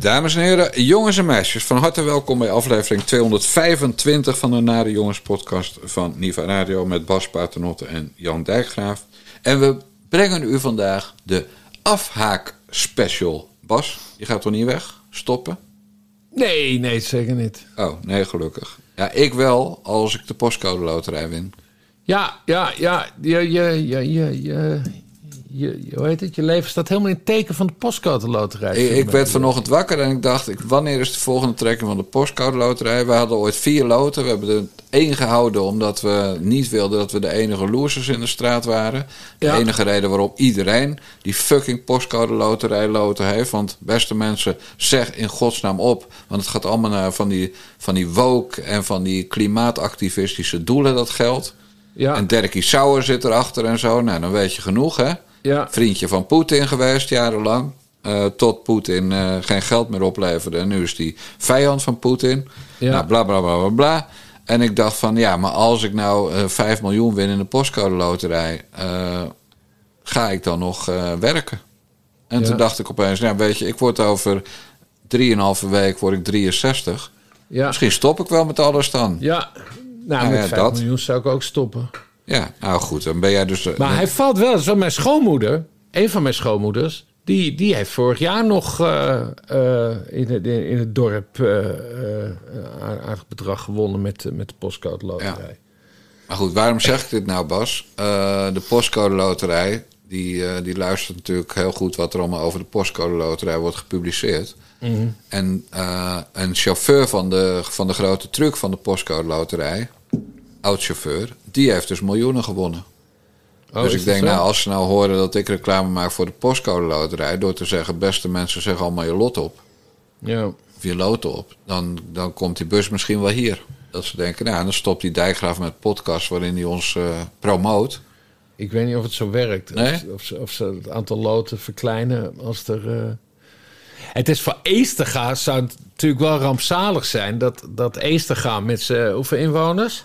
Dames en heren, jongens en meisjes, van harte welkom bij aflevering 225 van de Nare Jongens podcast van Niva Radio met Bas Paternotte en Jan Dijkgraaf. En we brengen u vandaag de afhaak-special. Bas, je gaat toch niet weg? Stoppen? Nee, zeker niet. Oh, nee, gelukkig. Ja, ik wel, als ik de postcode loterij win. Ja. Hoe heet het? Je leven staat helemaal in het teken van de postcode loterij. Ik werd vanochtend wakker en ik dacht, wanneer is de volgende trekking van de postcode loterij? We hadden ooit 4 loten. We hebben er 1 gehouden omdat we niet wilden dat we de enige losers in de straat waren. De enige reden waarom iedereen die fucking postcode loterij loten heeft. Want beste mensen, zeg in godsnaam op. Want het gaat allemaal naar van die woke en van die klimaatactivistische doelen, dat geld. Ja. En Derkie Sauer zit erachter en zo. Nou, dan weet je genoeg, hè? Ja. Vriendje van Poetin geweest, jarenlang. Tot Poetin geen geld meer opleverde. En nu is hij vijand van Poetin. Ja. Nou, bla, bla, bla, bla, bla. En ik dacht van, ja, maar als ik nou 5 miljoen win in de postcode loterij... ga ik dan nog werken? En toen dacht ik opeens, nou, weet je, ik word over 3,5 week word ik 63. Ja. Misschien stop ik wel met alles dan. Ja, nou met 5 miljoen zou ik ook stoppen. Ja, nou goed, dan ben jij dus... Maar hij valt wel, zo mijn schoonmoeder, een van mijn schoonmoeders... Die heeft vorig jaar nog in het dorp aardig bedrag gewonnen met de postcode loterij. Ja. Maar goed, waarom zeg ik dit nou, Bas? De postcode loterij, die luistert natuurlijk heel goed wat er allemaal over de postcode loterij wordt gepubliceerd. Mm-hmm. En een chauffeur van de grote truck van de postcode loterij, oud-chauffeur, die heeft dus miljoenen gewonnen. Oh, dus ik denk, nou, als ze nou horen dat ik reclame maak voor de postcode loterij, door te zeggen, beste mensen, zeg allemaal je lot op. Ja. Of je loten op. Dan komt die bus misschien wel hier. Dat ze denken, nou, dan stopt die Dijkgraaf met podcast waarin hij ons promoot. Ik weet niet of het zo werkt. Nee? Of ze het aantal loten verkleinen als er... Het is voor Eestega zou het natuurlijk wel rampzalig zijn dat Eestega met zijn hoeveel inwoners?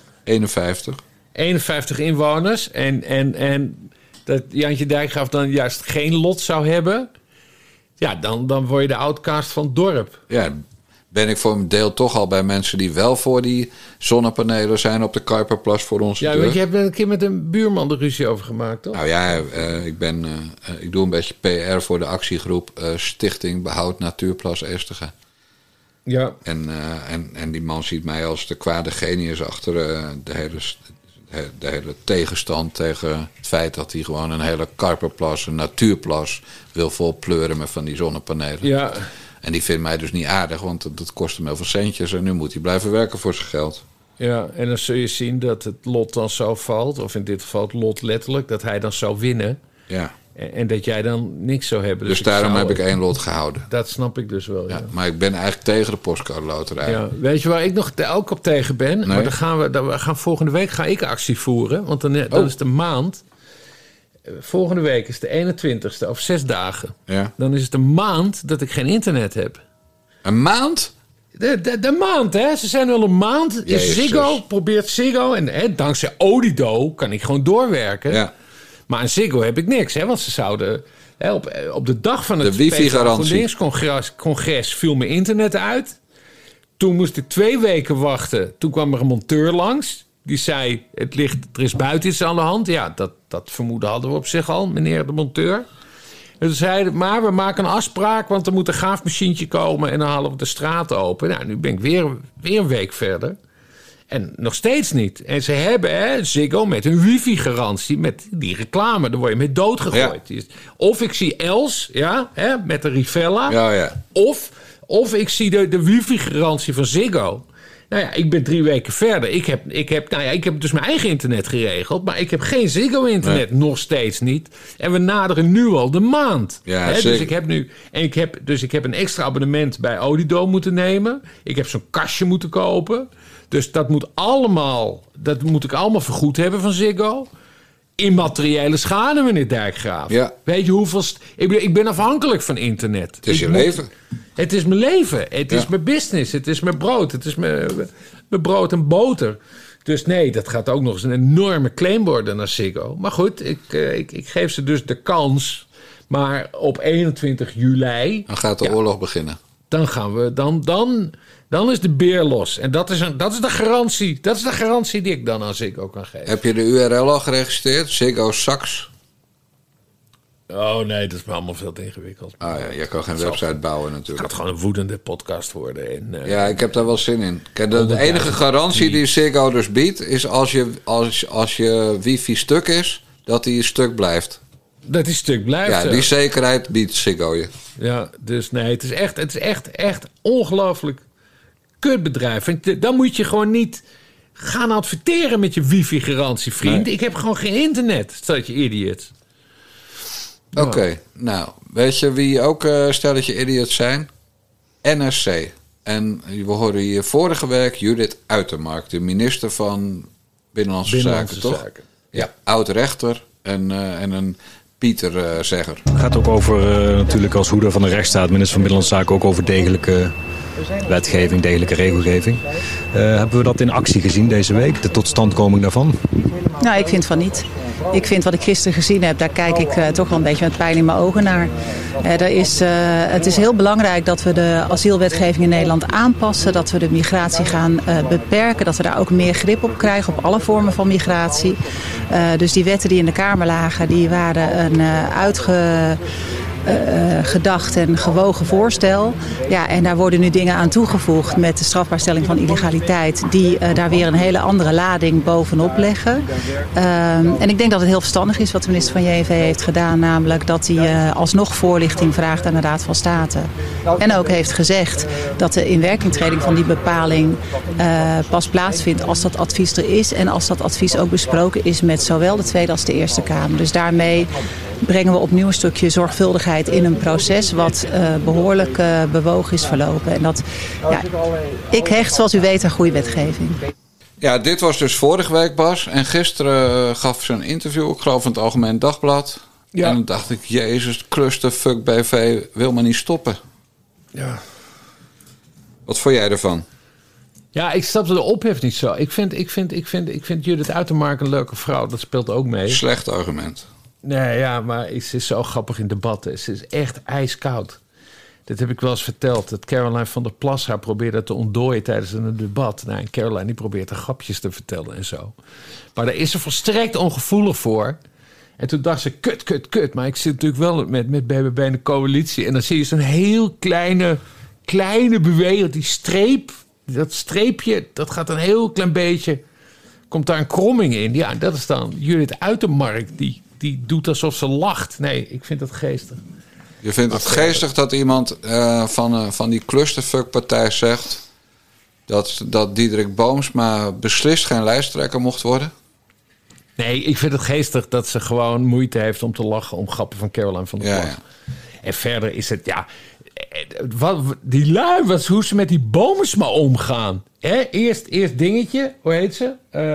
51 inwoners. En dat Jantje Dijkgraaf dan juist geen lot zou hebben. Ja, dan word je de outcast van het dorp. Ja, ben ik voor een deel toch al bij mensen die wel voor die zonnepanelen zijn op de Kuiperplas voor onze deur. Ja, want je hebt een keer met een buurman de ruzie over gemaakt, toch? Nou ja, ik doe een beetje PR voor de actiegroep Stichting Behoud Natuurplas Eestega. Ja. En die man ziet mij als de kwade genius achter de hele tegenstand tegen het feit dat hij gewoon een hele Kuiperplas, een natuurplas, wil volpleuren met van die zonnepanelen. Ja. En die vindt mij dus niet aardig, want dat kost hem heel veel centjes en nu moet hij blijven werken voor zijn geld. Ja, en dan zul je zien dat het lot dan zo valt, of in dit geval het lot letterlijk, dat hij dan zou winnen. Ja. En dat jij dan niks zou hebben. Dus daarom heb ik 1 lot gehouden. Dat snap ik dus wel, ja. Maar ik ben eigenlijk tegen de postcode loterij. Ja, weet je waar ik nog ook op tegen ben? Nee. Maar dan gaan volgende week ga ik actie voeren. Want dan is de maand. Volgende week is de 21ste, of 6 dagen. Ja. Dan is het een maand dat ik geen internet heb. Een maand? De maand, hè? Ze zijn al een maand. Ziggo probeert Ziggo. En dankzij Odido kan ik gewoon doorwerken. Ja. Maar aan Ziggo heb ik niks, hè? Want ze zouden... op de dag van het GroenLinks-congres viel mijn internet uit. Toen moest ik 2 weken wachten. Toen kwam er een monteur langs. Die zei, er is buiten iets aan de hand. Ja, dat vermoeden hadden we op zich al, meneer de monteur. En toen zeiden maar we maken een afspraak, want er moet een graafmachientje komen en dan halen we de straat open. Nou, nu ben ik weer een week verder. En nog steeds niet. En ze hebben Ziggo met een wifi-garantie, met die reclame. Daar word je mee doodgegooid. Ja. Of ik zie Els, met de Rivella. Ja, ja. Of ik zie de wifi-garantie van Ziggo. Nou ja, ik ben 3 weken verder. Ik heb dus mijn eigen internet geregeld. Maar ik heb geen Ziggo-internet. Nee. Nog steeds niet. En we naderen nu al de maand. Ja, dus ik heb een extra abonnement bij Odido moeten nemen. Ik heb zo'n kastje moeten kopen. Dus dat moet ik allemaal vergoed hebben van Ziggo. Immateriële schade, meneer Dijkgraaf. Ja. Weet je hoeveel... Ik ben afhankelijk van internet. Het is je leven. Het is mijn leven. Het is mijn business. Het is mijn brood. Het is mijn brood en boter. Dus nee, dat gaat ook nog eens een enorme claim worden naar Ziggo. Maar goed, ik geef ze dus de kans. Maar op 21 juli... Dan gaat de oorlog beginnen. Dan is de beer los. En dat is de garantie. Dat is de garantie die ik dan aan Ziggo kan geven. Heb je de URL al geregistreerd? Ziggo Sax? Oh nee, dat is me allemaal veel te ingewikkeld. Ah ja, je kan geen website bouwen natuurlijk. Het gaat gewoon een woedende podcast worden. Ja, ik heb daar wel zin in. Kijk, de enige garantie die Ziggo dus biedt... is als je wifi stuk is, dat die stuk blijft. Dat die stuk blijft. Ja, die zekerheid biedt Ziggo je. Ja, dus nee, het is echt ongelooflijk kutbedrijf. En dan moet je gewoon niet gaan adverteren met je wifi-garantie, vriend. Nee. Ik heb gewoon geen internet, steltje idiots. Oké, nou, weet je wie ook stelletje idiots zijn? NSC. En we hoorden hier vorige week Judith Uitermark, de minister van Binnenlandse Zaken, toch? Ja, oud-rechter en een Pieter-zegger. Het gaat ook over, natuurlijk als hoeder van de rechtsstaat, minister van Binnenlandse Zaken, ook over degelijke wetgeving, degelijke regelgeving. Hebben we dat in actie gezien deze week, de totstandkoming daarvan? Nou, ik vind van niet. Ik vind wat ik gisteren gezien heb, daar kijk ik toch wel een beetje met pijn in mijn ogen naar. Het is heel belangrijk dat we de asielwetgeving in Nederland aanpassen. Dat we de migratie gaan beperken. Dat we daar ook meer grip op krijgen op alle vormen van migratie. Dus die wetten die in de Kamer lagen, die waren een gedacht en gewogen voorstel. Ja, en daar worden nu dingen aan toegevoegd met de strafbaarstelling van illegaliteit die daar weer een hele andere lading bovenop leggen. En ik denk dat het heel verstandig is wat de minister van JNV heeft gedaan, namelijk dat hij alsnog voorlichting vraagt aan de Raad van State. En ook heeft gezegd dat de inwerkingtreding van die bepaling pas plaatsvindt als dat advies er is en als dat advies ook besproken is met zowel de Tweede als de Eerste Kamer. Dus daarmee brengen we opnieuw een stukje zorgvuldigheid in een proces wat behoorlijk bewogen is verlopen. En dat, ja, ik hecht, zoals u weet, aan goede wetgeving. Ja, dit was dus vorige week, Bas. En gisteren gaf ze een interview, ik geloof in het Algemeen Dagblad. Ja. En dan dacht ik, jezus, clusterfuck BV wil maar niet stoppen. Ja. Wat vond jij ervan? Ja, ik snap de ophef niet zo. Ik vind Judith Uitermark een leuke vrouw. Dat speelt ook mee. Slecht argument. Nee, ja, maar ze is zo grappig in debatten. Ze is echt ijskoud. Dat heb ik wel eens verteld. Dat Caroline van der Plas haar probeerde te ontdooien tijdens een debat. Nou, en Caroline die probeert er grapjes te vertellen en zo. Maar daar is ze volstrekt ongevoelig voor. En toen dacht ze, kut. Maar ik zit natuurlijk wel met BBB in de coalitie. En dan zie je zo'n heel kleine beweging. Die streep, dat streepje, dat gaat een heel klein beetje. Komt daar een kromming in. Ja, dat is dan Judith Uitermark. Die doet alsof ze lacht. Nee, ik vind dat geestig. Je vindt het geestig dat iemand van die clusterfuck-partij zegt dat Diederik Boomsma beslist geen lijsttrekker mocht worden? Nee, ik vind het geestig dat ze gewoon moeite heeft om te lachen om grappen van Caroline van der Plas. Ja. En verder is het, ja, die lui, hoe ze met die Boomsma omgaan. Eerst dingetje, hoe heet ze?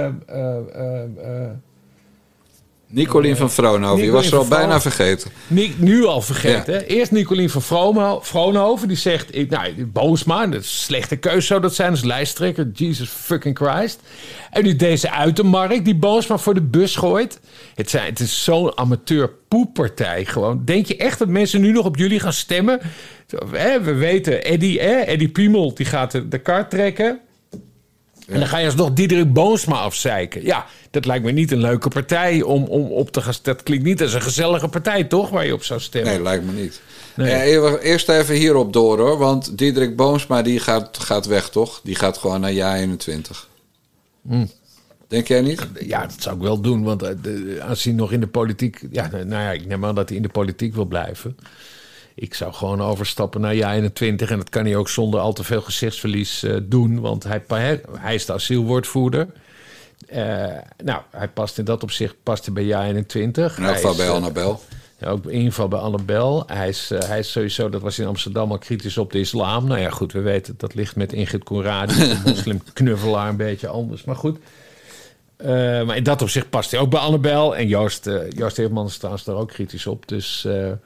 Nicolien van Vroonhoven, je was er al bijna vergeten. Nu al vergeten. Ja. Eerst Nicolien van Vroonhoven, die zegt, Boomsma, dat is een slechte keuze zou dat zijn als lijsttrekker. Jesus fucking Christ. En nu deze Uitermark, die Boomsma voor de bus gooit. Het is zo'n amateur poeppartij gewoon. Denk je echt dat mensen nu nog op jullie gaan stemmen? We weten, Eddie Piemel, die gaat de kar trekken. En dan ga je alsnog Diederik Boomsma afzeiken. Ja, dat lijkt me niet een leuke partij om op te gaan. Dat klinkt niet als een gezellige partij, toch? Waar je op zou stemmen. Nee, lijkt me niet. Nee. Eerst even hierop door, hoor. Want Diederik Boomsma, die gaat weg, toch? Die gaat gewoon naar JA21. Denk jij niet? Ja, dat zou ik wel doen. Want als hij nog in de politiek... Ja, ik neem aan dat hij in de politiek wil blijven. Ik zou gewoon overstappen naar JA21. En dat kan hij ook zonder al te veel gezichtsverlies doen. Want hij is de asielwoordvoerder. Hij past in dat opzicht bij JA21. In elk geval bij Annabel. Ja, ook in ieder geval bij Annabel. Hij is sowieso, dat was in Amsterdam al kritisch op de islam. Nou ja, goed, we weten, dat ligt met Ingrid Conradi, de moslimknuffelaar, een beetje anders. Maar goed. Maar in dat opzicht past hij ook bij Annabel. En Joost Heerman is trouwens daar ook kritisch op. Dus...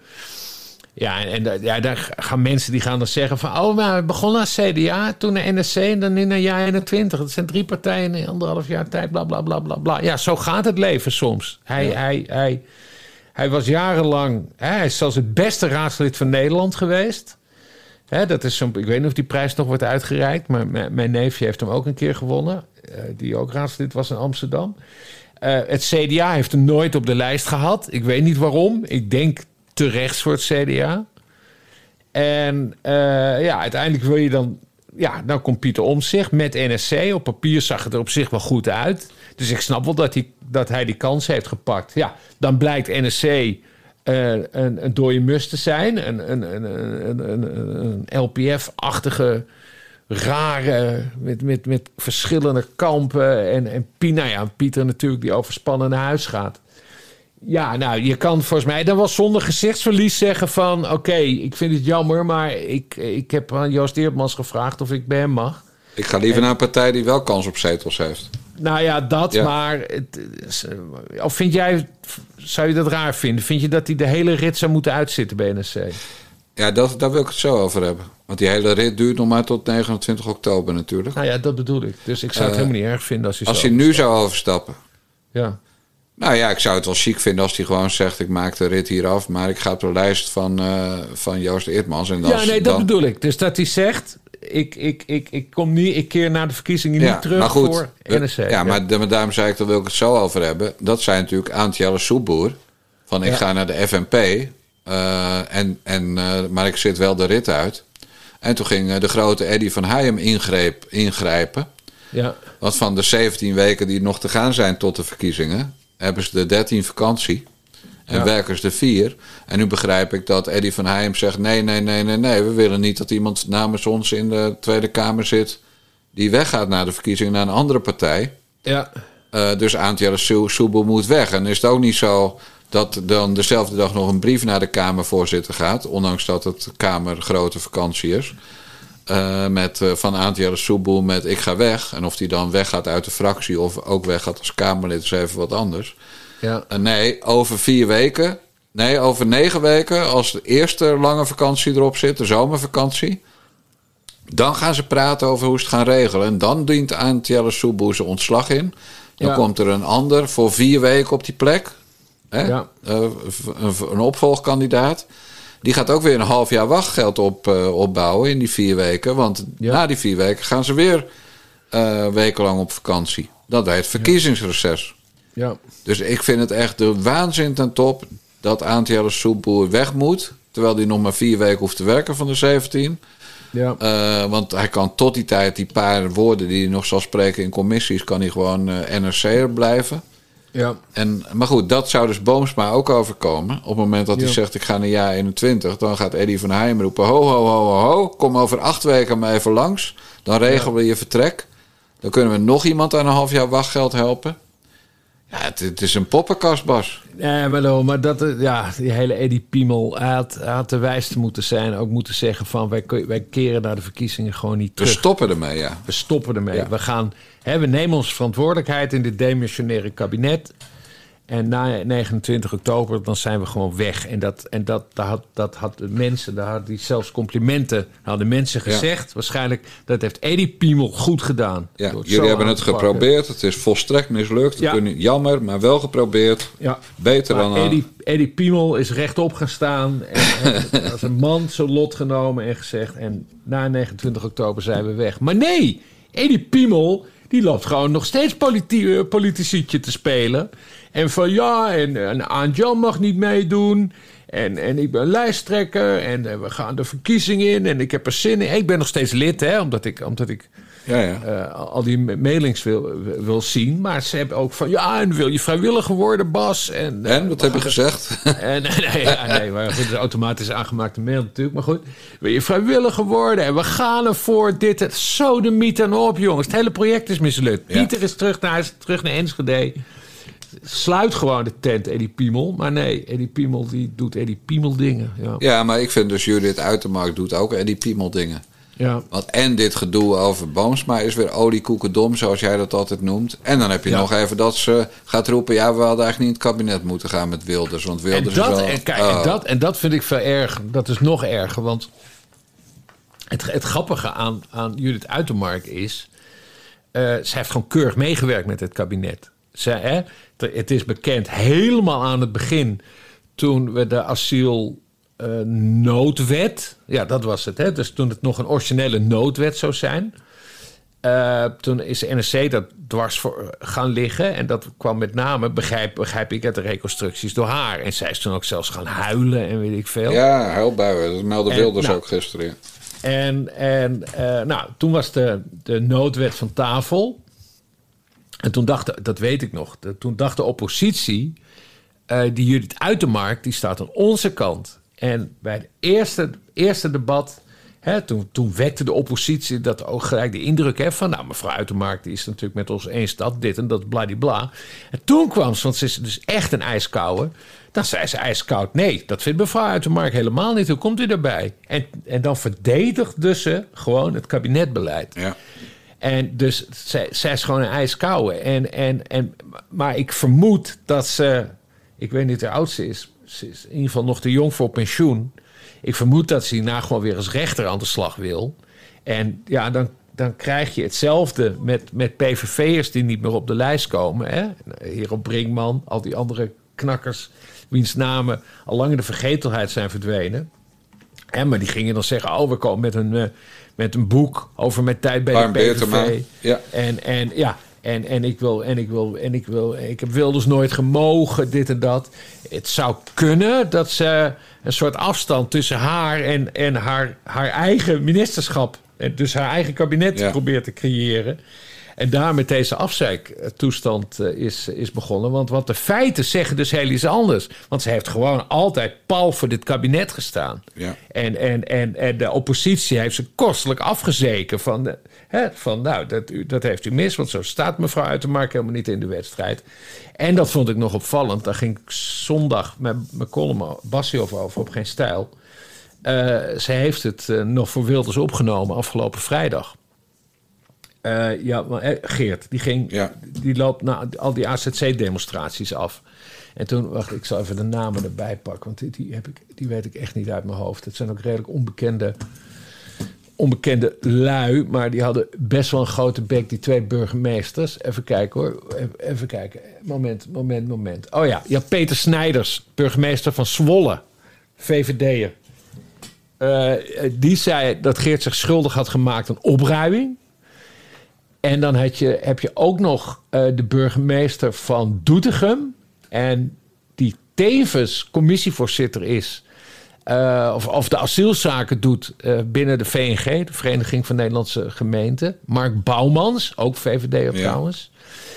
daar gaan mensen die gaan dan zeggen van... maar we begonnen als CDA, toen naar NSC en dan nu naar JA21. Dat zijn 3 partijen in 1,5 jaar tijd, bla, bla, bla, bla, bla. Ja, zo gaat het leven soms. Hij was jarenlang... Hij is zelfs het beste raadslid van Nederland geweest. Dat is ik weet niet of die prijs nog wordt uitgereikt, maar mijn neefje heeft hem ook een keer gewonnen. Die ook raadslid was in Amsterdam. Het CDA heeft hem nooit op de lijst gehad. Ik weet niet waarom. Ik denk te rechts voor het CDA. En uiteindelijk wil je dan... Ja, dan komt Pieter Omtzigt met NSC. Op papier zag het er op zich wel goed uit. Dus ik snap wel dat hij die kans heeft gepakt. Ja, dan blijkt NSC een dode mus te zijn. Een LPF-achtige, rare... Met verschillende kampen. En Pieter natuurlijk die overspannen naar huis gaat. Ja, nou, je kan volgens mij dan wel zonder gezichtsverlies zeggen van... Oké, ik vind het jammer, maar ik heb aan Joost Eertmans gevraagd of ik bij hem mag. Ik ga liever naar een partij die wel kans op zetels heeft. Nou ja, maar... Of zou je dat raar vinden? Vind je dat hij de hele rit zou moeten uitzitten bij NSC? Ja, daar wil ik het zo over hebben. Want die hele rit duurt nog maar tot 29 oktober natuurlijk. Nou ja, dat bedoel ik. Dus ik zou het helemaal niet erg vinden als hij nu zou overstappen. Ja. Nou ja, ik zou het wel chic vinden als hij gewoon zegt... ik maak de rit hier af, maar ik ga op de lijst van Joost Eertmans. En dat bedoel ik. Dus dat hij zegt... Ik kom niet, ik keer na de verkiezingen niet terug voor NSC. Maar daarom zei ik, daar wil ik het zo over hebben. Dat zijn natuurlijk Antjelle Soeboer. Van ik ga naar de FNP. Maar ik zit wel de rit uit. En toen ging de grote Eddy van Heijem ingrijpen. Ja. Want van de 17 weken die nog te gaan zijn tot de verkiezingen... hebben ze de 13 vakantie. En werken ze de 4. En nu begrijp ik dat Eddy van Heijem zegt... nee, we willen niet dat iemand namens ons in de Tweede Kamer zit... die weggaat naar de verkiezingen naar een andere partij. Ja. Dus Antjelle Soeboer moet weg. En is het ook niet zo dat dan dezelfde dag nog een brief naar de Kamervoorzitter gaat... ondanks dat het Kamer grote vakantie is... van Antjelle Soeboer met ik ga weg. En of die dan weggaat uit de fractie of ook weggaat als Kamerlid is even wat anders. Ja. Nee, over 4 weken. Nee, over 9 weken. Als de eerste lange vakantie erop zit, de zomervakantie. Dan gaan ze praten over hoe ze het gaan regelen. En dan dient Antjelle Soeboer zijn ontslag in. Dan komt er een ander voor 4 weken op die plek. Hè? Ja. Een opvolgkandidaat. Die gaat ook weer een half jaar wachtgeld opbouwen in die 4 weken. Want na die 4 weken gaan ze weer wekenlang op vakantie. Dat heet verkiezingsreces. Ja. Dus ik vind het echt de waanzin ten top dat Antjelle Soeboer weg moet. Terwijl hij nog maar 4 weken hoeft te werken van de 17. Ja. Want hij kan tot die tijd die paar woorden die hij nog zal spreken in commissies... kan hij gewoon NRC'er blijven. Ja. Maar goed, dat zou dus Boomsma ook overkomen. Op het moment dat hij zegt, ik ga naar jaar 21... dan gaat Eddy van Heijem roepen... ho, kom over 8 weken maar even langs. Dan regelen we je vertrek. Dan kunnen we nog iemand aan een half jaar wachtgeld helpen. Ja, het is een poppenkast, Bas. Nee, maar die hele Eddy Piemel had de wijste moeten zijn. Ook moeten zeggen van, wij keren naar de verkiezingen gewoon niet terug. We stoppen ermee, ja. We stoppen ermee. Ja. We nemen onze verantwoordelijkheid in dit demissionaire kabinet. En na 29 oktober, dan zijn we gewoon weg. En dat had de mensen, daar hadden die zelfs complimenten, hadden mensen gezegd. Waarschijnlijk, dat heeft Eddy Piemel goed gedaan. Ja, jullie hebben het geprobeerd. Het is volstrekt mislukt. Jammer, maar wel geprobeerd. Ja. Beter dan... Eddy Piemel is rechtop gaan staan. En als een man zijn lot genomen en gezegd. En na 29 oktober zijn we weg. Maar nee, Eddy Piemel... die loopt gewoon nog steeds politicietje te spelen. En van en Aantjan mag niet meedoen. En ik ben lijsttrekker. En we gaan de verkiezingen in. En ik heb er zin in. Ik ben nog steeds lid, hè, omdat ik al die mailings wil zien. Maar ze hebben ook van... en wil je vrijwilliger worden, Bas? En wat heb je gezegd? Nee, maar goed, het is automatisch aangemaakte mail natuurlijk. Maar goed, wil je vrijwilliger worden? En we gaan ervoor dit. Het sodemiet en op, jongens. Het hele project is mislukt. Ja. Pieter is terug naar Enschede. Sluit gewoon de tent, Eddy Piemel. Maar nee, Eddy Piemel die doet Eddy Piemel dingen. Ja, maar ik vind dus Judith Uitermark doet ook Eddy Piemel dingen. Ja. Want dit gedoe over Boomsma is weer oliekoekendom, zoals jij dat altijd noemt. En dan heb je nog even dat ze gaat roepen... we hadden eigenlijk niet in het kabinet moeten gaan met Wilders. Want Wilders is wel... En dat vind ik veel erg. Dat is nog erger, want het grappige aan Judith Uitermark is... zij heeft gewoon keurig meegewerkt met het kabinet. Het is bekend, helemaal aan het begin... toen we de noodwet. Ja, dat was het. Hè? Dus toen het nog een originele noodwet zou zijn. Toen is de NRC dat dwars voor gaan liggen. En dat kwam met name, begrijp ik, uit de reconstructies door haar. En zij is toen ook zelfs gaan huilen en weet ik veel. Ja, huilbuien. Dat meldde Wilders ook gisteren. Toen was de noodwet van tafel. En toen dat weet ik nog, toen dacht de oppositie, die Judith Uitermark, die staat aan onze kant. En bij het eerste debat, toen wekte de oppositie dat ook gelijk de indruk van, nou, mevrouw Uitermark, die is natuurlijk met ons eens dat, dit en dat, bladibla. En toen kwam ze, want ze is dus echt een ijskouwe. Dan zei ze ijskoud, nee, dat vindt mevrouw Uitermark helemaal niet. Hoe komt u daarbij? En dan verdedigde ze gewoon het kabinetbeleid. Ja. En dus zij is gewoon een ijskouwe. Maar ik vermoed dat ze, ik weet niet hoe oud ze is in ieder geval nog te jong voor pensioen. Ik vermoed dat ze hierna gewoon weer als rechter aan de slag wil. En ja, dan krijg je hetzelfde met PVV'ers die niet meer op de lijst komen. Hè? Hero Brinkman, al die andere knakkers wiens namen al lang in de vergetelheid zijn verdwenen. Maar die gingen dan zeggen, we komen met een boek over mijn tijd bij de PVV. Ja. Ik heb Wilders nooit gemogen, dit en dat. Het zou kunnen dat ze een soort afstand tussen haar en haar eigen ministerschap, dus haar eigen kabinet probeert te creëren. En daar met deze afzeiktoestand is begonnen. Want wat de feiten zeggen dus heel iets anders. Want ze heeft gewoon altijd pal voor dit kabinet gestaan. Ja. En de oppositie heeft ze kostelijk afgezeken van dat heeft u mis. Want zo staat mevrouw Uitermark helemaal niet in de wedstrijd. En dat vond ik nog opvallend. Daar ging ik zondag met mijn column Bassie over op Geen Stijl. Ze heeft het nog voor Wilders opgenomen afgelopen vrijdag. Geert, die loopt al die AZC-demonstraties af. En toen, wacht, ik zal even de namen erbij pakken, want die weet ik echt niet uit mijn hoofd. Het zijn ook redelijk onbekende lui, maar die hadden best wel een grote bek, die twee burgemeesters. Even kijken hoor, even kijken. Moment. Oh ja, Peter Snijders, burgemeester van Zwolle, VVD'er. Die zei dat Geert zich schuldig had gemaakt aan opruiming. En dan heb je ook nog de burgemeester van Doetinchem. En die tevens commissievoorzitter is. Of de asielzaken doet binnen de VNG. De Vereniging van Nederlandse Gemeenten. Mark Bouwmans, ook VVD'er trouwens.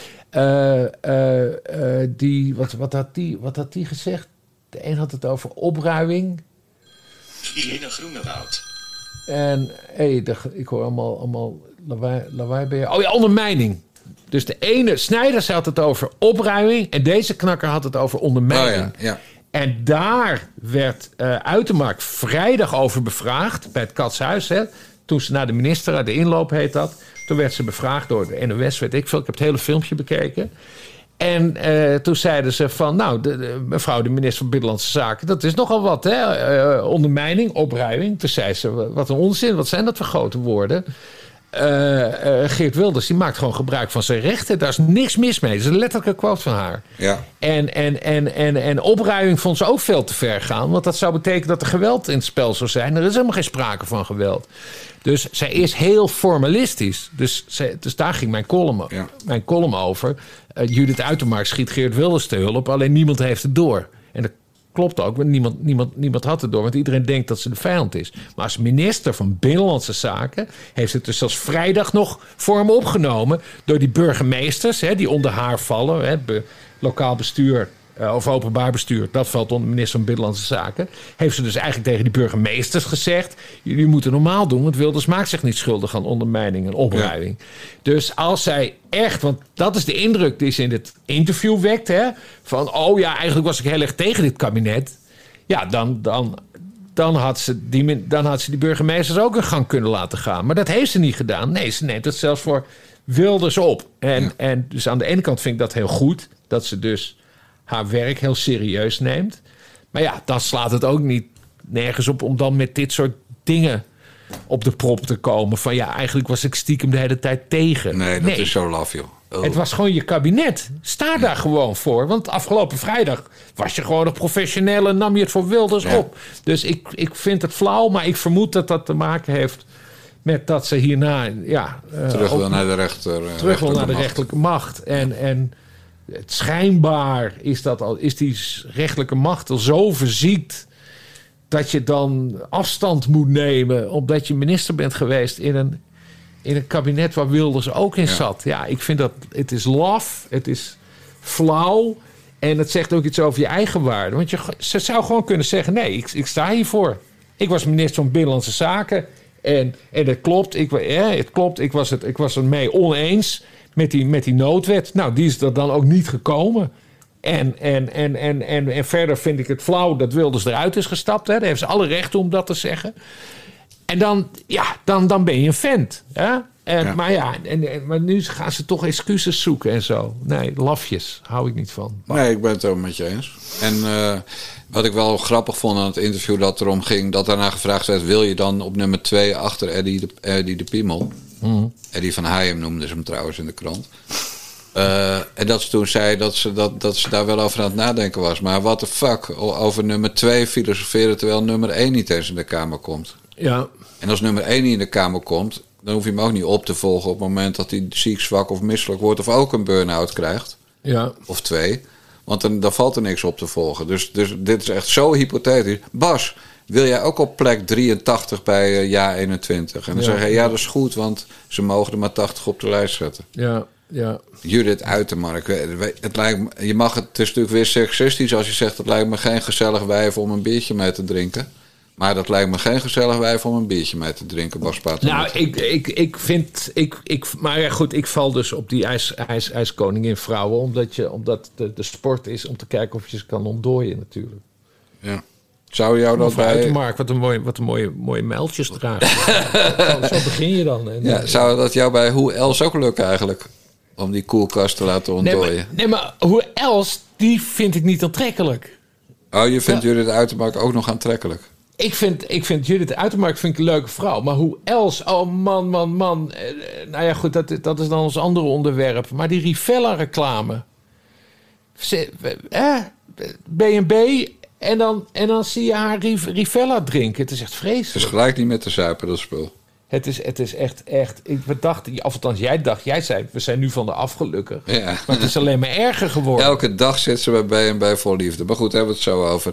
Wat had die gezegd? De een had het over opruiming. Irene Groenewoud. En ik hoor allemaal lawaai bij je. Oh ja, ondermijning. Dus de ene, Snijders had het over opruiming en deze knakker had het over ondermijning. Oh ja. En daar werd Uitermark vrijdag over bevraagd bij het Katshuis. Hè, toen ze naar de minister, de inloop heet dat. Toen werd ze bevraagd door de NOS, weet ik veel. Ik heb het hele filmpje bekeken. En toen zeiden ze van, mevrouw de minister van Binnenlandse Zaken, dat is nogal wat, hè? Ondermijning, opruiming. Toen zei ze, wat een onzin, wat zijn dat voor grote woorden? Geert Wilders, die maakt gewoon gebruik van zijn rechten. Daar is niks mis mee. Dat is een letterlijke quote van haar. Ja. En opruiming vond ze ook veel te ver gaan. Want dat zou betekenen dat er geweld in het spel zou zijn. Er is helemaal geen sprake van geweld. Dus zij is heel formalistisch. Dus daar ging mijn column over. Judith Uitermark schiet Geert Wilders te hulp. Alleen niemand heeft het door. En dat klopt ook, want niemand had het door. Want iedereen denkt dat ze de vijand is. Maar als minister van Binnenlandse Zaken heeft het dus zelfs vrijdag nog voor hem opgenomen. Door die burgemeesters, die onder haar vallen. Lokaal bestuur of openbaar bestuur, dat valt onder de minister van Binnenlandse Zaken. Heeft ze dus eigenlijk tegen die burgemeesters gezegd, jullie moeten normaal doen, want Wilders maakt zich niet schuldig aan ondermijning en opruiming. Ja. Dus als zij echt, want dat is de indruk die ze in dit interview wekt, van eigenlijk was ik heel erg tegen dit kabinet. Ja, dan had ze die burgemeesters ook een gang kunnen laten gaan. Maar dat heeft ze niet gedaan. Nee, ze neemt het zelfs voor Wilders op. En dus aan de ene kant vind ik dat heel goed, dat ze dus haar werk heel serieus neemt. Maar ja, dan slaat het ook niet nergens op om dan met dit soort dingen op de prop te komen. Van eigenlijk was ik stiekem de hele tijd tegen. Nee, dat is zo laf, joh. Oh. Het was gewoon je kabinet. Sta daar gewoon voor. Want afgelopen vrijdag was je gewoon een professioneel en nam je het voor Wilders op. Dus ik vind het flauw, maar ik vermoed dat dat te maken heeft met dat ze hierna terug wil naar de rechterlijke macht. En het schijnbaar is die rechterlijke macht al zo verziekt dat je dan afstand moet nemen omdat je minister bent geweest in een kabinet waar Wilders ook in zat. Ja, ik vind dat het is laf, het is flauw en het zegt ook iets over je eigen waarde. Want ze zou gewoon kunnen zeggen, nee, ik sta hiervoor. Ik was minister van Binnenlandse Zaken en het klopt. Ik was het mee oneens met die noodwet. Nou, die is er dan ook niet gekomen. En verder vind ik het flauw dat Wilders eruit is gestapt. Hè. Daar heeft ze alle recht om dat te zeggen. En dan ben je een vent. Hè? Maar nu gaan ze toch excuses zoeken en zo. Nee, lafjes. Hou ik niet van. Nee, ik ben het ook met je eens. En wat ik wel grappig vond aan het interview dat erom ging, dat daarna gevraagd werd, wil je dan op nummer 2 achter Eddie de Piemel? Eddie van Heijem noemden ze hem trouwens in de krant. En dat ze toen zei dat ze daar wel over aan het nadenken was. Maar what the fuck, over nummer 2 filosoferen terwijl nummer 1 niet eens in de Kamer komt. Ja. En als nummer 1 niet in de Kamer komt, dan hoef je hem ook niet op te volgen op het moment dat hij ziek, zwak of misselijk wordt of ook een burn-out krijgt. Ja. Of 2. Want dan valt er niks op te volgen. Dus dit is echt zo hypothetisch. Bas, wil jij ook op plek 83 bij Ja 21? En dan zeg je, dat is goed, want ze mogen er maar 80 op de lijst zetten. Ja. Judith Uitermark. Het is natuurlijk weer seksistisch als je zegt, het lijkt me geen gezellig wijf om een biertje mee te drinken. Maar dat lijkt me geen gezellig wijf om een biertje mee te drinken, Bas Paternotte. Nou, maar ja, goed, ik val dus op die ijskoningin vrouwen, omdat de sport is om te kijken of je ze kan ontdooien natuurlijk. Ja. Zou jou dat bij... Uitermark, wat een mooie mijltjes dragen. Zo begin je dan. Zou dat jou bij Hoe Els ook lukken eigenlijk? Om die koelkast te laten ontdooien. Nee, maar Hoe Els, die vind ik niet aantrekkelijk. Oh, je vindt Judith Uitermark ook nog aantrekkelijk? Ik vind Judith Uitermark een leuke vrouw. Maar Hoe Els, oh man. Nou ja, goed, dat is dan ons andere onderwerp. Maar die Rivella-reclame. B&B... En dan zie je haar Rivella drinken. Het is echt vreselijk. Het is gelijk niet met te zuipen, dat spul. Het is echt... Jij zei, we zijn nu van de afgelukkig. Ja. Maar het is alleen maar erger geworden. Elke dag zit ze bij B&B voor liefde. Maar goed, daar hebben we het zo over.